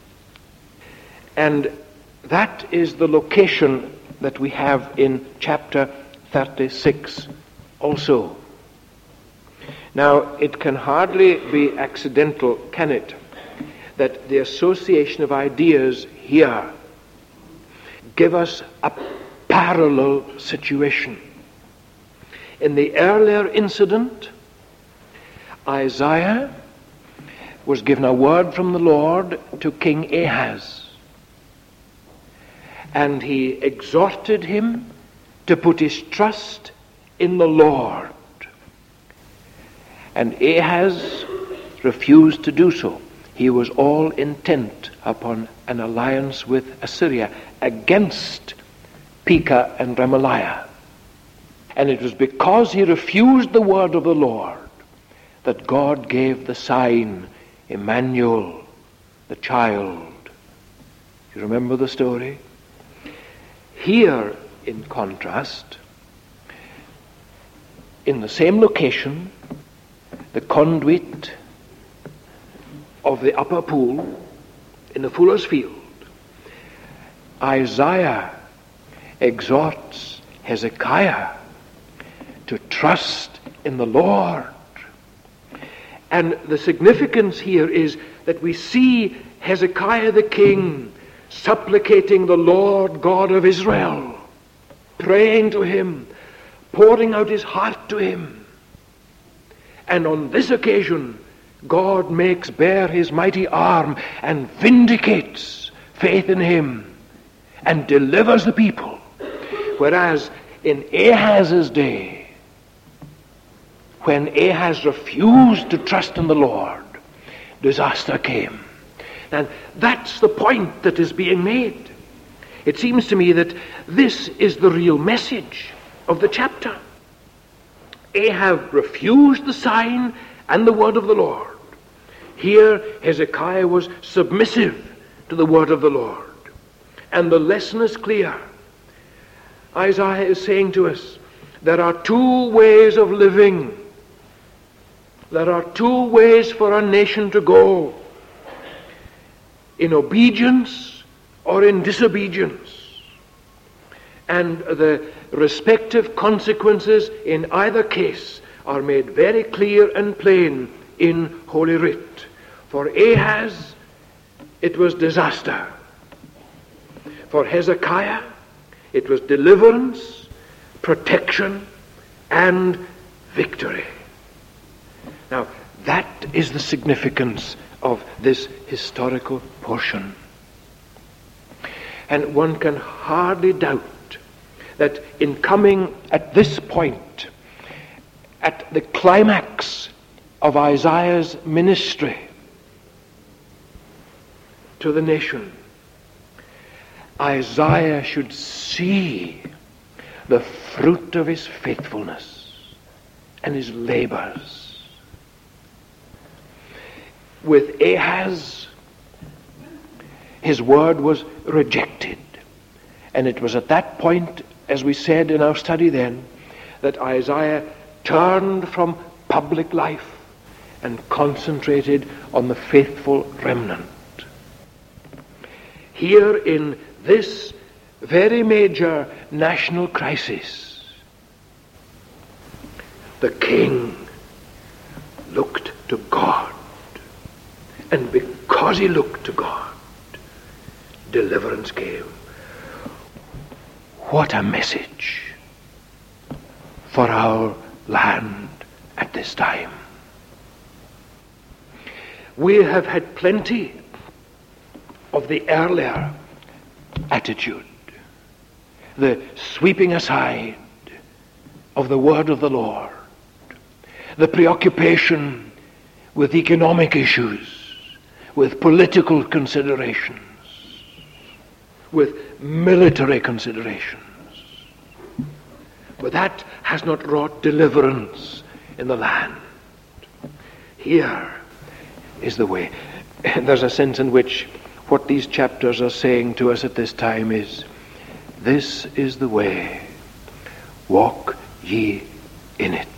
And that is the location that we have in chapter thirty-six also. Now, it can hardly be accidental, can it, that the association of ideas here give us a parallel situation. In the earlier incident, Isaiah was given a word from the Lord to King Ahaz, and he exhorted him to put his trust in the Lord. And Ahaz refused to do so. He was all intent upon an alliance with Assyria against Pekah and Remaliah. And it was because he refused the word of the Lord that God gave the sign, Emmanuel, the child. You remember the story? Here, in contrast, in the same location, the conduit of the upper pool in the fuller's field, Isaiah exhorts Hezekiah to trust in the Lord. And the significance here is that we see Hezekiah the king supplicating the Lord God of Israel, praying to him, pouring out his heart to him. And on this occasion, God makes bare his mighty arm and vindicates faith in him and delivers the people. Whereas in Ahaz's day, when Ahaz refused to trust in the Lord, disaster came. And that's the point that is being made. It seems to me that this is the real message of the chapter. Ahab refused the sign and the word of the Lord. Here Hezekiah was submissive to the word of the Lord. And the lesson is clear. Isaiah is saying to us, there are two ways of living. There are two ways for a nation to go. In obedience or in disobedience. And the respective consequences in either case are made very clear and plain in Holy Writ. For Ahaz, it was disaster. For Hezekiah, it was deliverance, protection, and victory. Now, that is the significance of this historical portion. And one can hardly doubt that in coming at this point, at the climax of Isaiah's ministry to the nation, Isaiah should see the fruit of his faithfulness and his labors. With Ahaz, his word was rejected. And it was at that point, as we said in our study then, that Isaiah turned from public life and concentrated on the faithful remnant. Here in this very major national crisis, the king looked to God. And because he looked to God, deliverance came. What a message for our land at this time. We have had plenty of the earlier attitude, the sweeping aside of the word of the Lord, the preoccupation with economic issues, with political considerations, with military considerations. But that has not wrought deliverance in the land. Here is the way. There's a sense in which what these chapters are saying to us at this time is, this is the way, walk ye in it.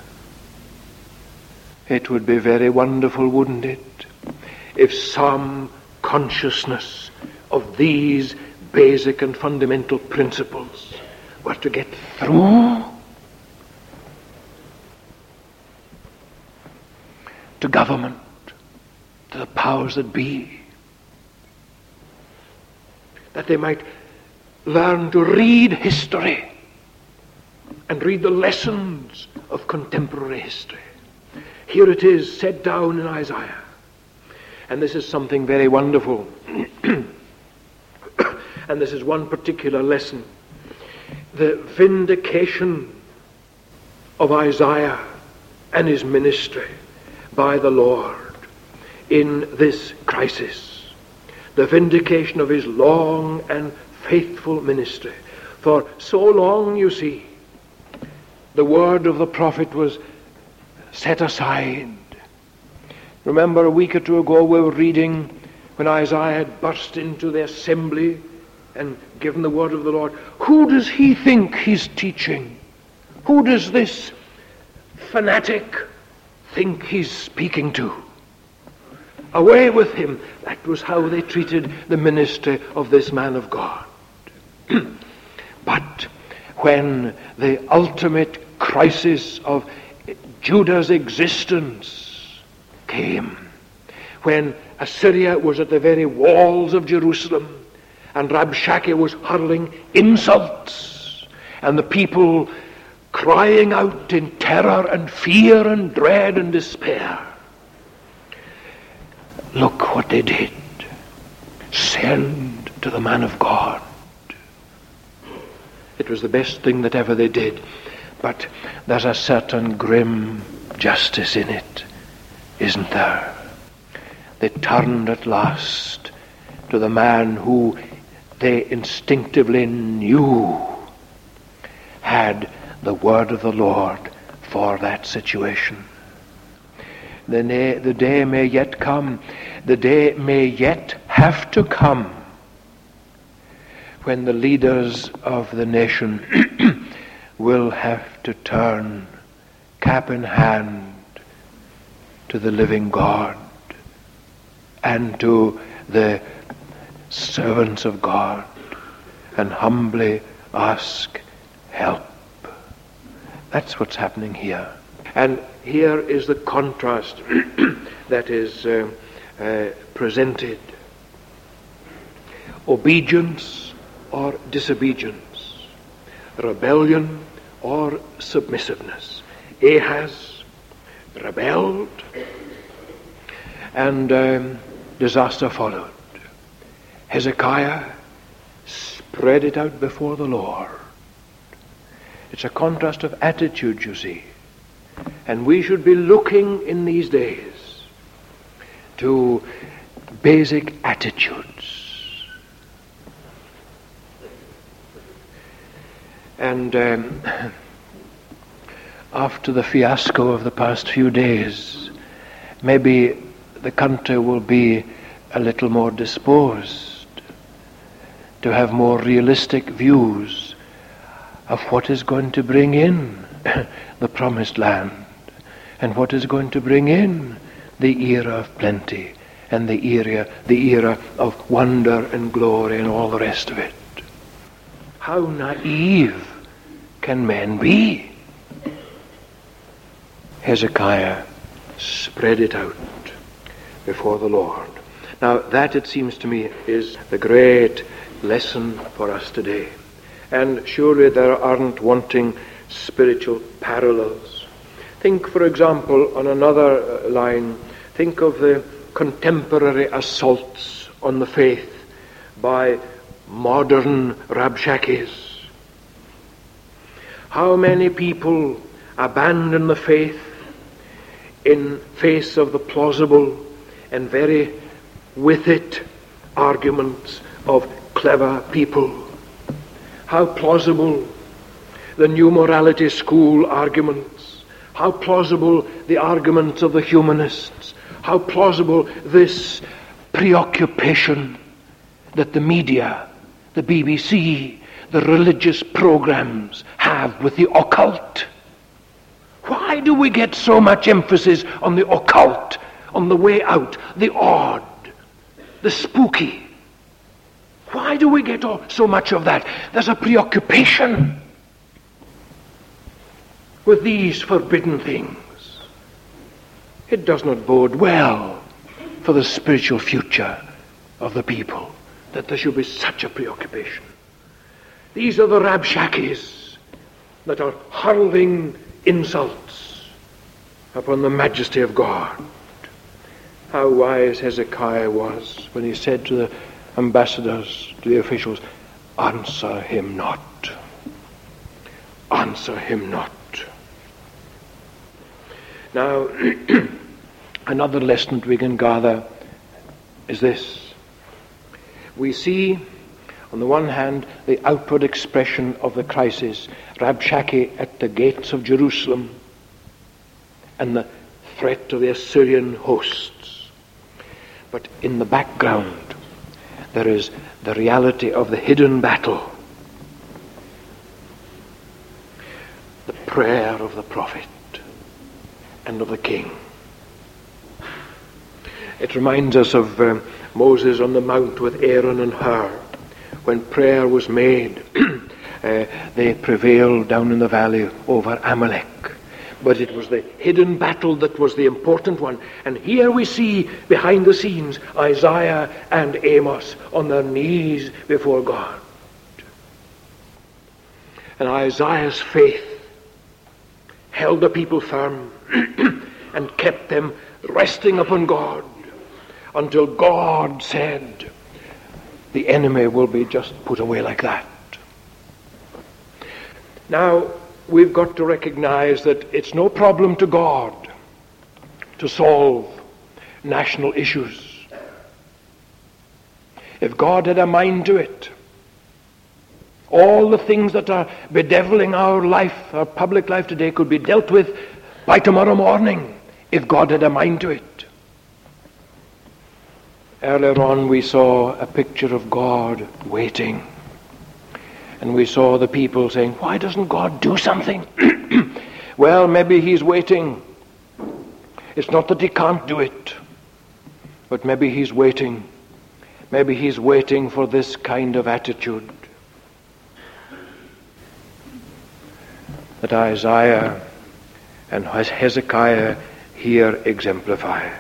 It would be very wonderful, wouldn't it, if some consciousness of these basic and fundamental principles were to get through to government, to the powers that be, that they might learn to read history and read the lessons of contemporary history. Here it is set down in Isaiah. And this is something very wonderful. And this is one particular lesson. The vindication of Isaiah and his ministry by the Lord in this crisis. The vindication of his long and faithful ministry. For so long, you see, the word of the prophet was set aside. Remember, a week or two ago we were reading when Isaiah had burst into the assembly and given the word of the Lord. Who does he think he's teaching? Who does this fanatic think he's speaking to? Away with him. That was how they treated the ministry of this man of God. But when the ultimate crisis of Judah's existence came, when Assyria was at the very walls of Jerusalem, and Rabshakeh was hurling insults, and the people crying out in terror and fear and dread and despair, look what they did. Send to the man of God. It was the best thing that ever they did. But there's a certain grim justice in it, isn't there? They turned at last to the man who they instinctively knew had the word of the Lord for that situation. The, na- the day may yet come, the day may yet have to come when the leaders of the nation will have to turn cap in hand to the living God and to the servants of God and humbly ask help. That's what's happening here. And here is the contrast that is uh, uh, presented. Obedience or disobedience. Rebellion or submissiveness. Ahaz rebelled, and um, disaster followed. Hezekiah spread it out before the Lord It's a contrast of attitude, you see. And we should be looking in these days to basic attitudes. And um, after the fiasco of the past few days, maybe the country will be a little more disposed to have more realistic views of what is going to bring in the promised land and what is going to bring in the era of plenty and the era, the era of wonder and glory and all the rest of it. How naive can men be? Hezekiah spread it out before the Lord. Now that, it seems to me, is the great lesson for us today. And surely there aren't wanting spiritual parallels. Think, for example, on another line, think of the contemporary assaults on the faith by modern Rabshakes. How many people abandon the faith in face of the plausible and very with it arguments of clever people? How plausible the new morality school arguments, how plausible the arguments of the humanists, how plausible this preoccupation that the media, the B B C, the religious programs have with the occult. Why do we get so much emphasis on the occult, on the way out, the odd, the spooky? Why do we get all, so much of that? There's a preoccupation with these forbidden things. It does not bode well for the spiritual future of the people that there should be such a preoccupation. These are the Rabshakes that are hurling insults upon the majesty of God. How wise Hezekiah was when he said to the ambassadors, to the officials, answer him not. Answer him not. Now, another lesson that we can gather is this. We see, on the one hand, the outward expression of the crisis, Rabshakeh at the gates of Jerusalem, and the threat of the Assyrian hosts. But in the background, there is the reality of the hidden battle, the prayer of the prophet and of the king. It reminds us of uh, Moses on the mount with Aaron and Hur. When prayer was made, uh, they prevailed down in the valley over Amalek. But it was the hidden battle that was the important one. And here we see behind the scenes Isaiah and Amos on their knees before God. And Isaiah's faith held the people firm and kept them resting upon God until God said, the enemy will be just put away like that. Now, we've got to recognize that it's no problem to God to solve national issues. If God had a mind to it, all the things that are bedeviling our life, our public life today, could be dealt with by tomorrow morning, if God had a mind to it. Earlier on we saw a picture of God waiting. And we saw the people saying, why doesn't God do something? Well, maybe he's waiting. It's not that he can't do it, but maybe he's waiting. Maybe he's waiting for this kind of attitude that Isaiah and Hezekiah here exemplify.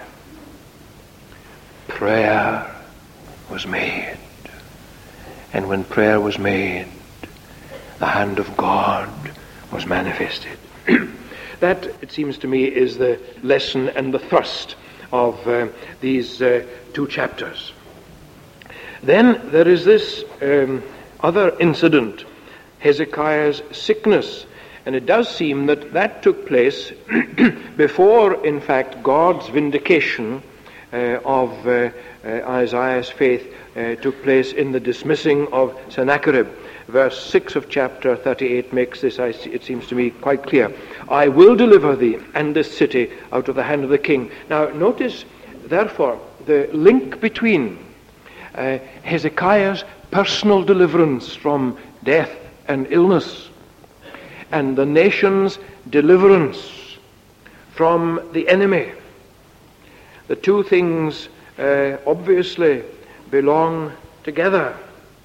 Prayer was made. And when prayer was made, the hand of God was manifested. That, it seems to me, is the lesson and the thrust of uh, these uh, two chapters. Then there is this um, other incident, Hezekiah's sickness. And it does seem that that took place before, in fact, God's vindication uh, of uh, uh, Isaiah's faith uh, took place in the dismissing of Sennacherib. Verse six of chapter thirty-eight makes this, it seems to me, quite clear. I will deliver thee and this city out of the hand of the king. Now notice, therefore, the link between uh, Hezekiah's personal deliverance from death and illness and the nation's deliverance from the enemy. The two things uh, obviously belong together.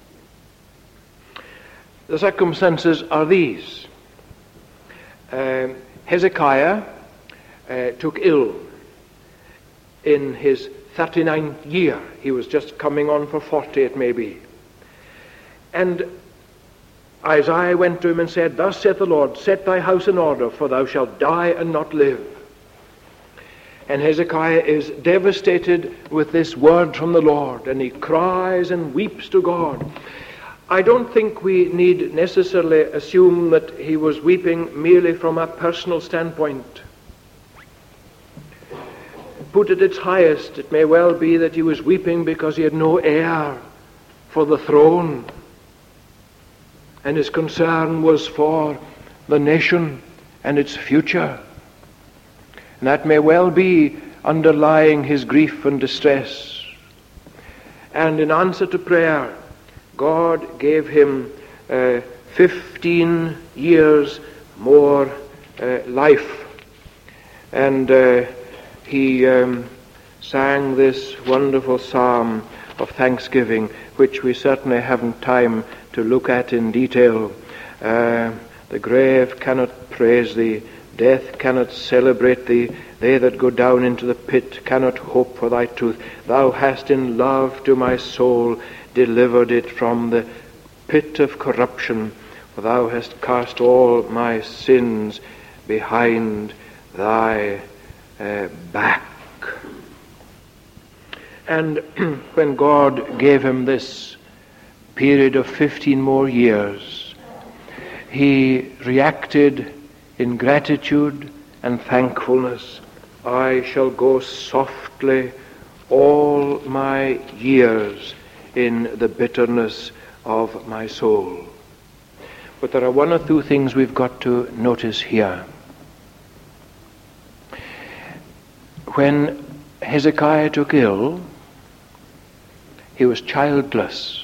The circumstances are these. Uh, Hezekiah uh, took ill in his thirty-ninth year. He was just coming on for forty, it may be. And Isaiah went to him and said, Thus saith the Lord, set thy house in order, for thou shalt die and not live. And Hezekiah is devastated with this word from the Lord, and he cries and weeps to God. I don't think we need necessarily assume that he was weeping merely from a personal standpoint. Put at its highest, it may well be that he was weeping because he had no heir for the throne, and his concern was for the nation and its future. And that may well be underlying his grief and distress. And in answer to prayer, God gave him uh, fifteen years more uh, life. And uh, he um, sang this wonderful psalm of thanksgiving, which we certainly haven't time to look at in detail. Uh, the grave cannot praise thee, death cannot celebrate thee, they that go down into the pit cannot hope for thy truth. Thou hast in love to my soul delivered it from the pit of corruption, for thou hast cast all my sins behind thy uh, back. And when God gave him this period of fifteen more years, he reacted in gratitude and thankfulness. I shall go softly all my years in the bitterness of my soul. But there are one or two things we've got to notice here. When Hezekiah took ill, he was childless.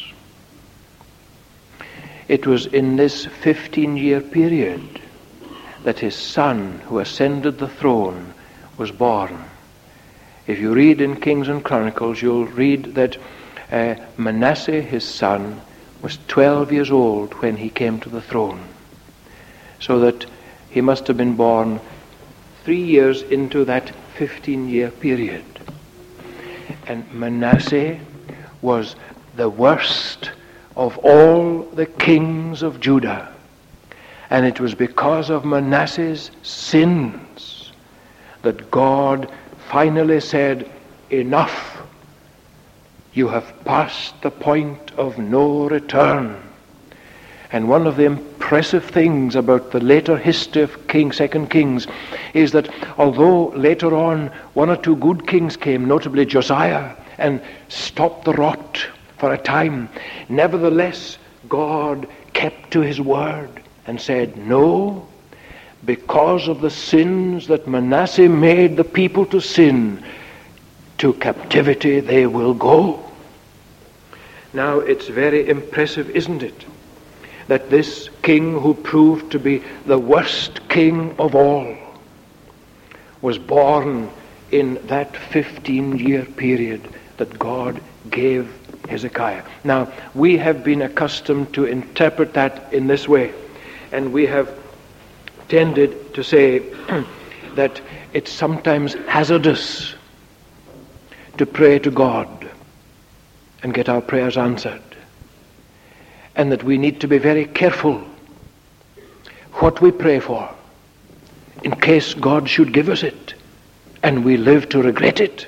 It was in this fifteen-year period that his son, who ascended the throne, was born. If you read in Kings and Chronicles, you'll read that uh, Manasseh, his son, was twelve years old when he came to the throne. So that he must have been born three years into that fifteen-year period. And Manasseh was the worst of all the kings of Judah. And it was because of Manasseh's sins that God finally said, enough. You have passed the point of no return. And one of the impressive things about the later history of King, Second Kings is that although later on one or two good kings came, notably Josiah, and stopped the rot for a time, nevertheless God kept to his word and said, no, because of the sins that Manasseh made the people to sin, to captivity they will go. Now it's very impressive, isn't it, that this king who proved to be the worst king of all was born in that fifteen-year period that God gave Hezekiah. Now, we have been accustomed to interpret that in this way, and we have tended to say that it's sometimes hazardous to pray to God and get our prayers answered, and that we need to be very careful what we pray for in case God should give us it and we live to regret it.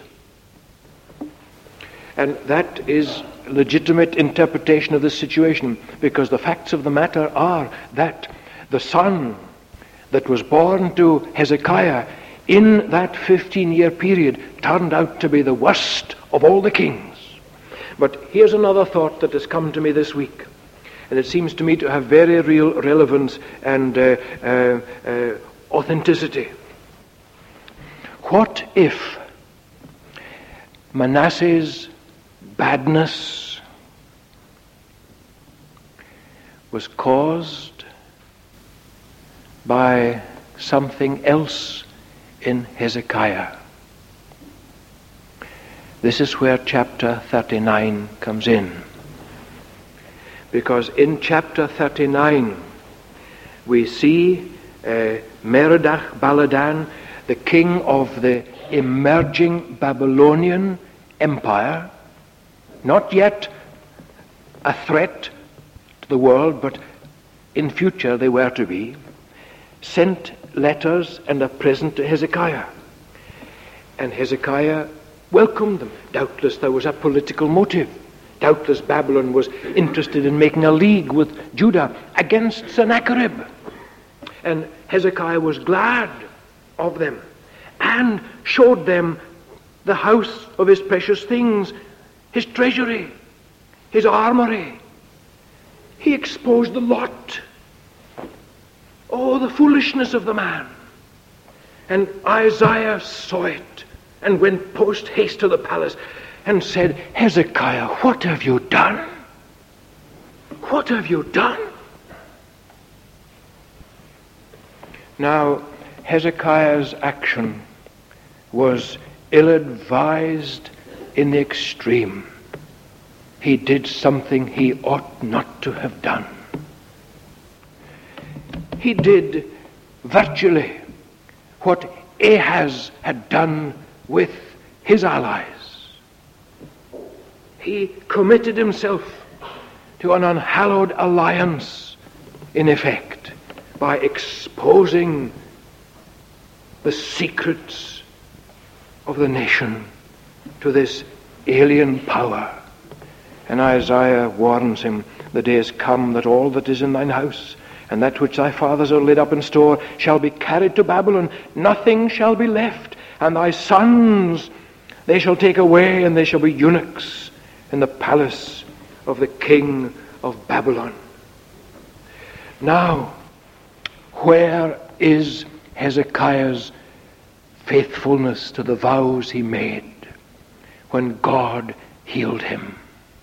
And that is legitimate interpretation of this situation, because the facts of the matter are that the son that was born to Hezekiah in that fifteen-year period turned out to be the worst of all the kings. But here's another thought that has come to me this week, and it seems to me to have very real relevance and uh, uh, uh, authenticity. What if Manasseh's badness was caused by something else in Hezekiah? This is where chapter thirty-nine comes in. Because in chapter thirty-nine we see uh, Merodach Baladan, the king of the emerging Babylonian empire, not yet a threat to the world, but in future they were to be, sent letters and a present to Hezekiah. And Hezekiah welcomed them. Doubtless there was a political motive. Doubtless Babylon was interested in making a league with Judah against Sennacherib. And Hezekiah was glad of them and showed them the house of his precious things, his treasury, his armory. He exposed the lot. Oh, the foolishness of the man. And Isaiah saw it and went post haste to the palace and said, Hezekiah, what have you done? What have you done? Now, Hezekiah's action was ill-advised in the extreme. He did something he ought not to have done. He did virtually what Ahaz had done with his allies. He committed himself to an unhallowed alliance, in effect, by exposing the secrets of the nation to this alien power. And Isaiah warns him, the days come that all that is in thine house and that which thy fathers are laid up in store shall be carried to Babylon. Nothing shall be left, and thy sons they shall take away, and they shall be eunuchs in the palace of the king of Babylon. Now, where is Hezekiah's faithfulness to the vows he made when God healed him?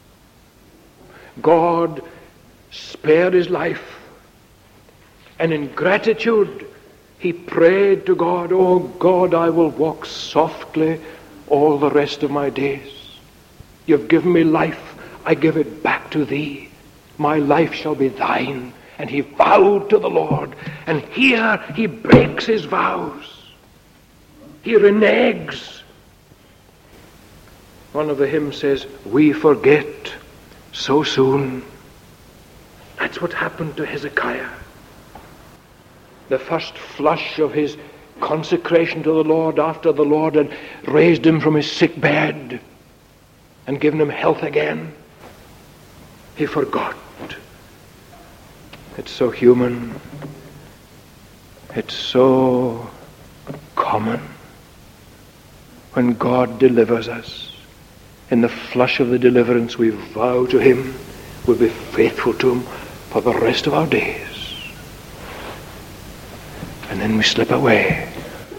God spared his life, and in gratitude he prayed to God, oh God, I will walk softly all the rest of my days. You've given me life, I give it back to thee. My life shall be thine. And he vowed to the Lord, and here he breaks his vows. He reneges. One of the hymns says, we forget so soon. That's what happened to Hezekiah. The first flush of his consecration to the Lord after the Lord had raised him from his sick bed and given him health again, he forgot. It's so human. It's so common. When God delivers us, in the flush of the deliverance we vow to him, we'll be faithful to him for the rest of our days. And then we slip away.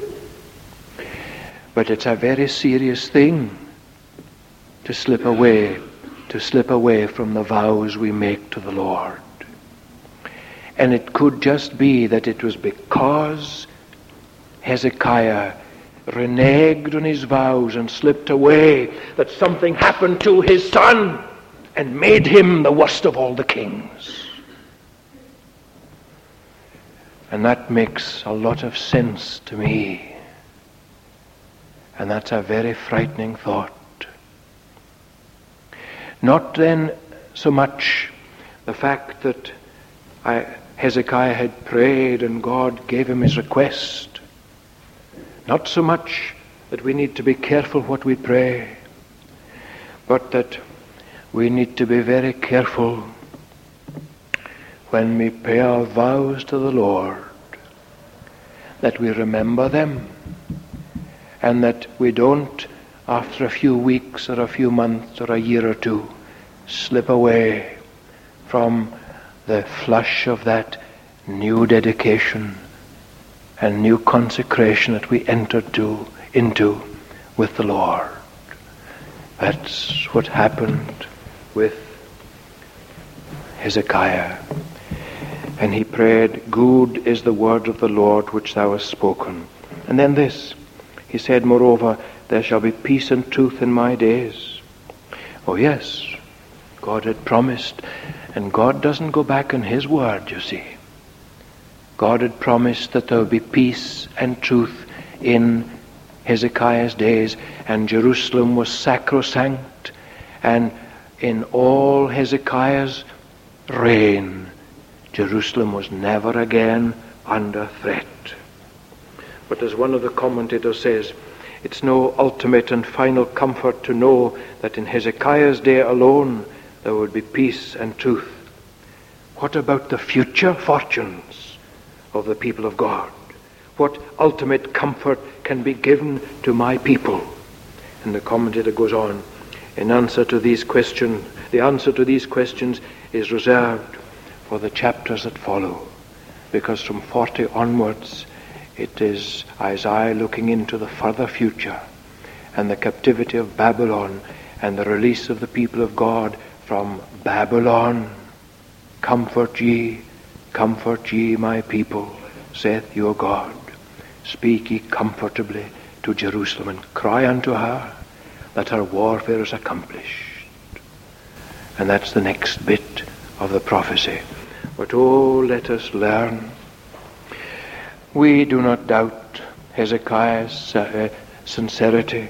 But it's a very serious thing to slip away, to slip away from the vows we make to the Lord. And it could just be that it was because Hezekiah reneged on his vows and slipped away that something happened to his son and made him the worst of all the kings. And that makes a lot of sense to me. And that's a very frightening thought. Not then so much the fact that I, Hezekiah had prayed and God gave him his request. Not so much that we need to be careful what we pray, but that we need to be very careful when we pay our vows to the Lord that we remember them, and that we don't, after a few weeks or a few months or a year or two, slip away from the flush of that new dedication and new consecration that we entered to, into with the Lord. That's what happened with Hezekiah. And he prayed, "Good is the word of the Lord which thou hast spoken." And then this, he said, "Moreover, there shall be peace and truth in my days." Oh yes, God had promised, and God doesn't go back on his word, you see. God had promised that there would be peace and truth in Hezekiah's days, and Jerusalem was sacrosanct, and in all Hezekiah's reign, Jerusalem was never again under threat. But as one of the commentators says, it's no ultimate and final comfort to know that in Hezekiah's day alone there would be peace and truth. What about the future fortunes of the people of God? What ultimate comfort can be given to my people? And the commentator goes on, in answer to these questions, the answer to these questions is reserved for the chapters that follow, because from forty onwards it is Isaiah looking into the further future and the captivity of Babylon and the release of the people of God from Babylon. "Comfort ye, comfort ye my people, saith your God. Speak ye comfortably to Jerusalem, and cry unto her that her warfare is accomplished." And that's the next bit of the prophecy. But oh, let us learn. We do not doubt Hezekiah's uh, sincerity.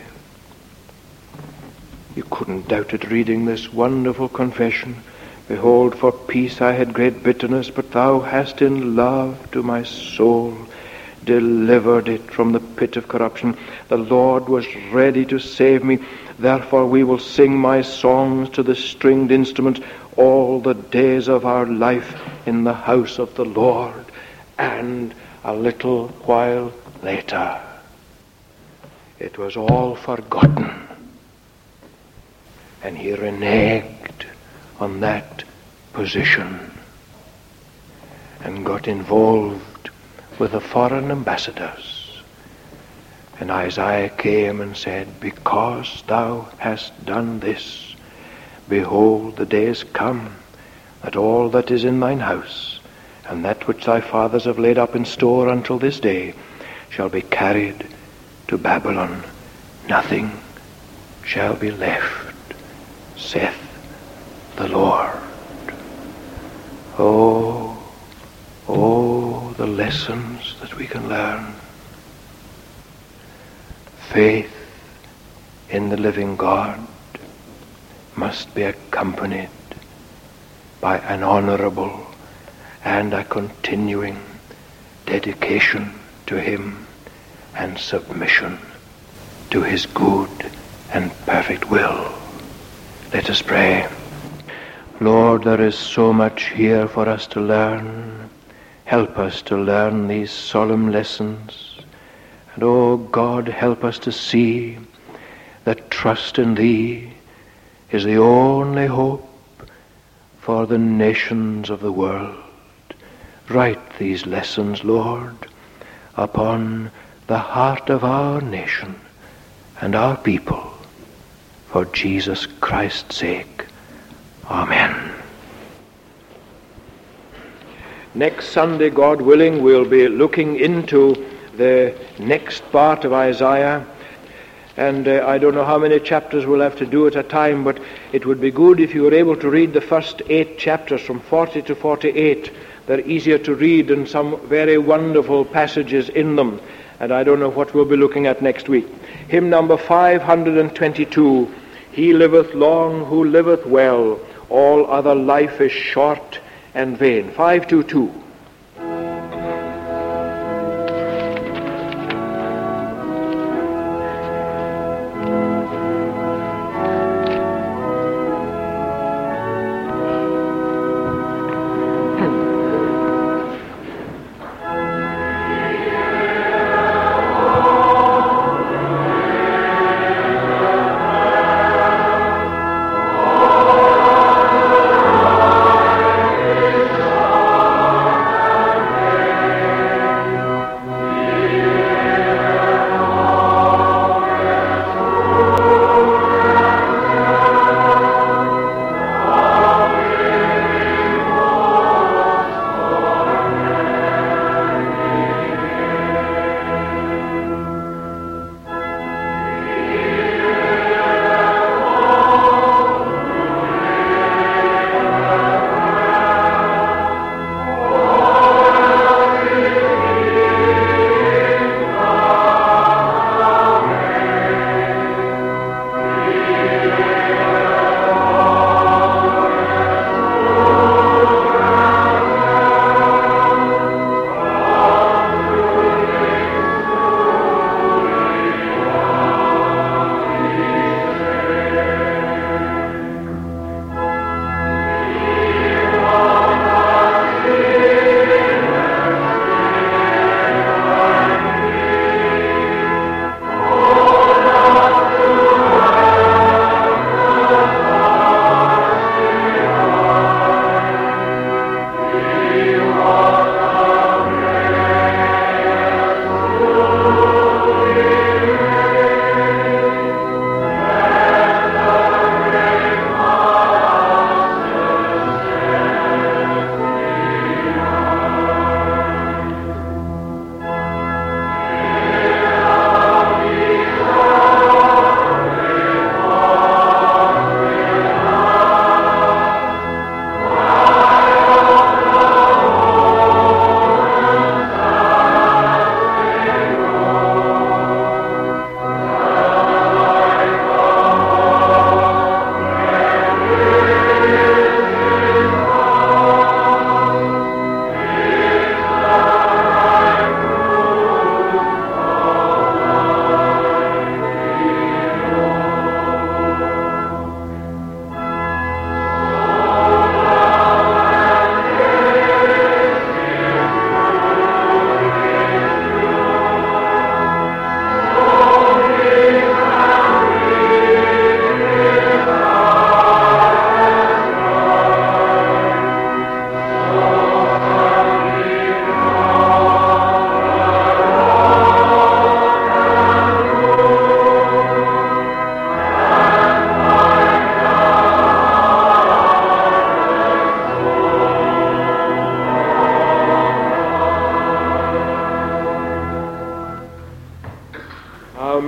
You couldn't doubt it reading this wonderful confession. "Behold, for peace I had great bitterness, but thou hast in love to my soul delivered it from the pit of corruption. The Lord was ready to save me. Therefore we will sing my songs to the stringed instrument all the days of our life in the house of the Lord." And a little while later, it was all forgotten, and he reneged on that position and got involved with the foreign ambassadors. And Isaiah came and said, "Because thou hast done this, behold, the days come that all that is in thine house, and that which thy fathers have laid up in store until this day, shall be carried to Babylon. Nothing shall be left, saith the Lord." Oh, oh, the lessons that we can learn. Faith in the living God must be accompanied by an honorable and a continuing dedication to him and submission to his good and perfect will. Let us pray. Lord, there is so much here for us to learn. Help us to learn these solemn lessons. And oh God, help us to see that trust in thee is the only hope for the nations of the world. Write these lessons, Lord, upon the heart of our nation and our people, for Jesus Christ's sake. Amen. Next Sunday, God willing, we'll be looking into the next part of Isaiah. And uh, I don't know how many chapters we'll have to do at a time, but it would be good if you were able to read the first eight chapters from forty to forty-eight. They're easier to read and some very wonderful passages in them. And I don't know what we'll be looking at next week. Hymn number five hundred twenty-two. He liveth long who liveth well. All other life is short and vain. five twenty-two.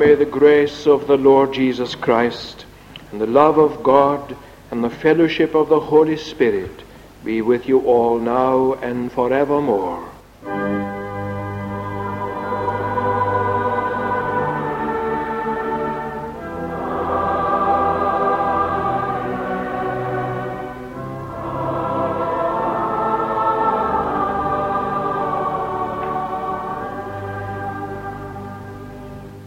may the grace of the Lord Jesus Christ and the love of God and the fellowship of the Holy Spirit be with you all now and forevermore.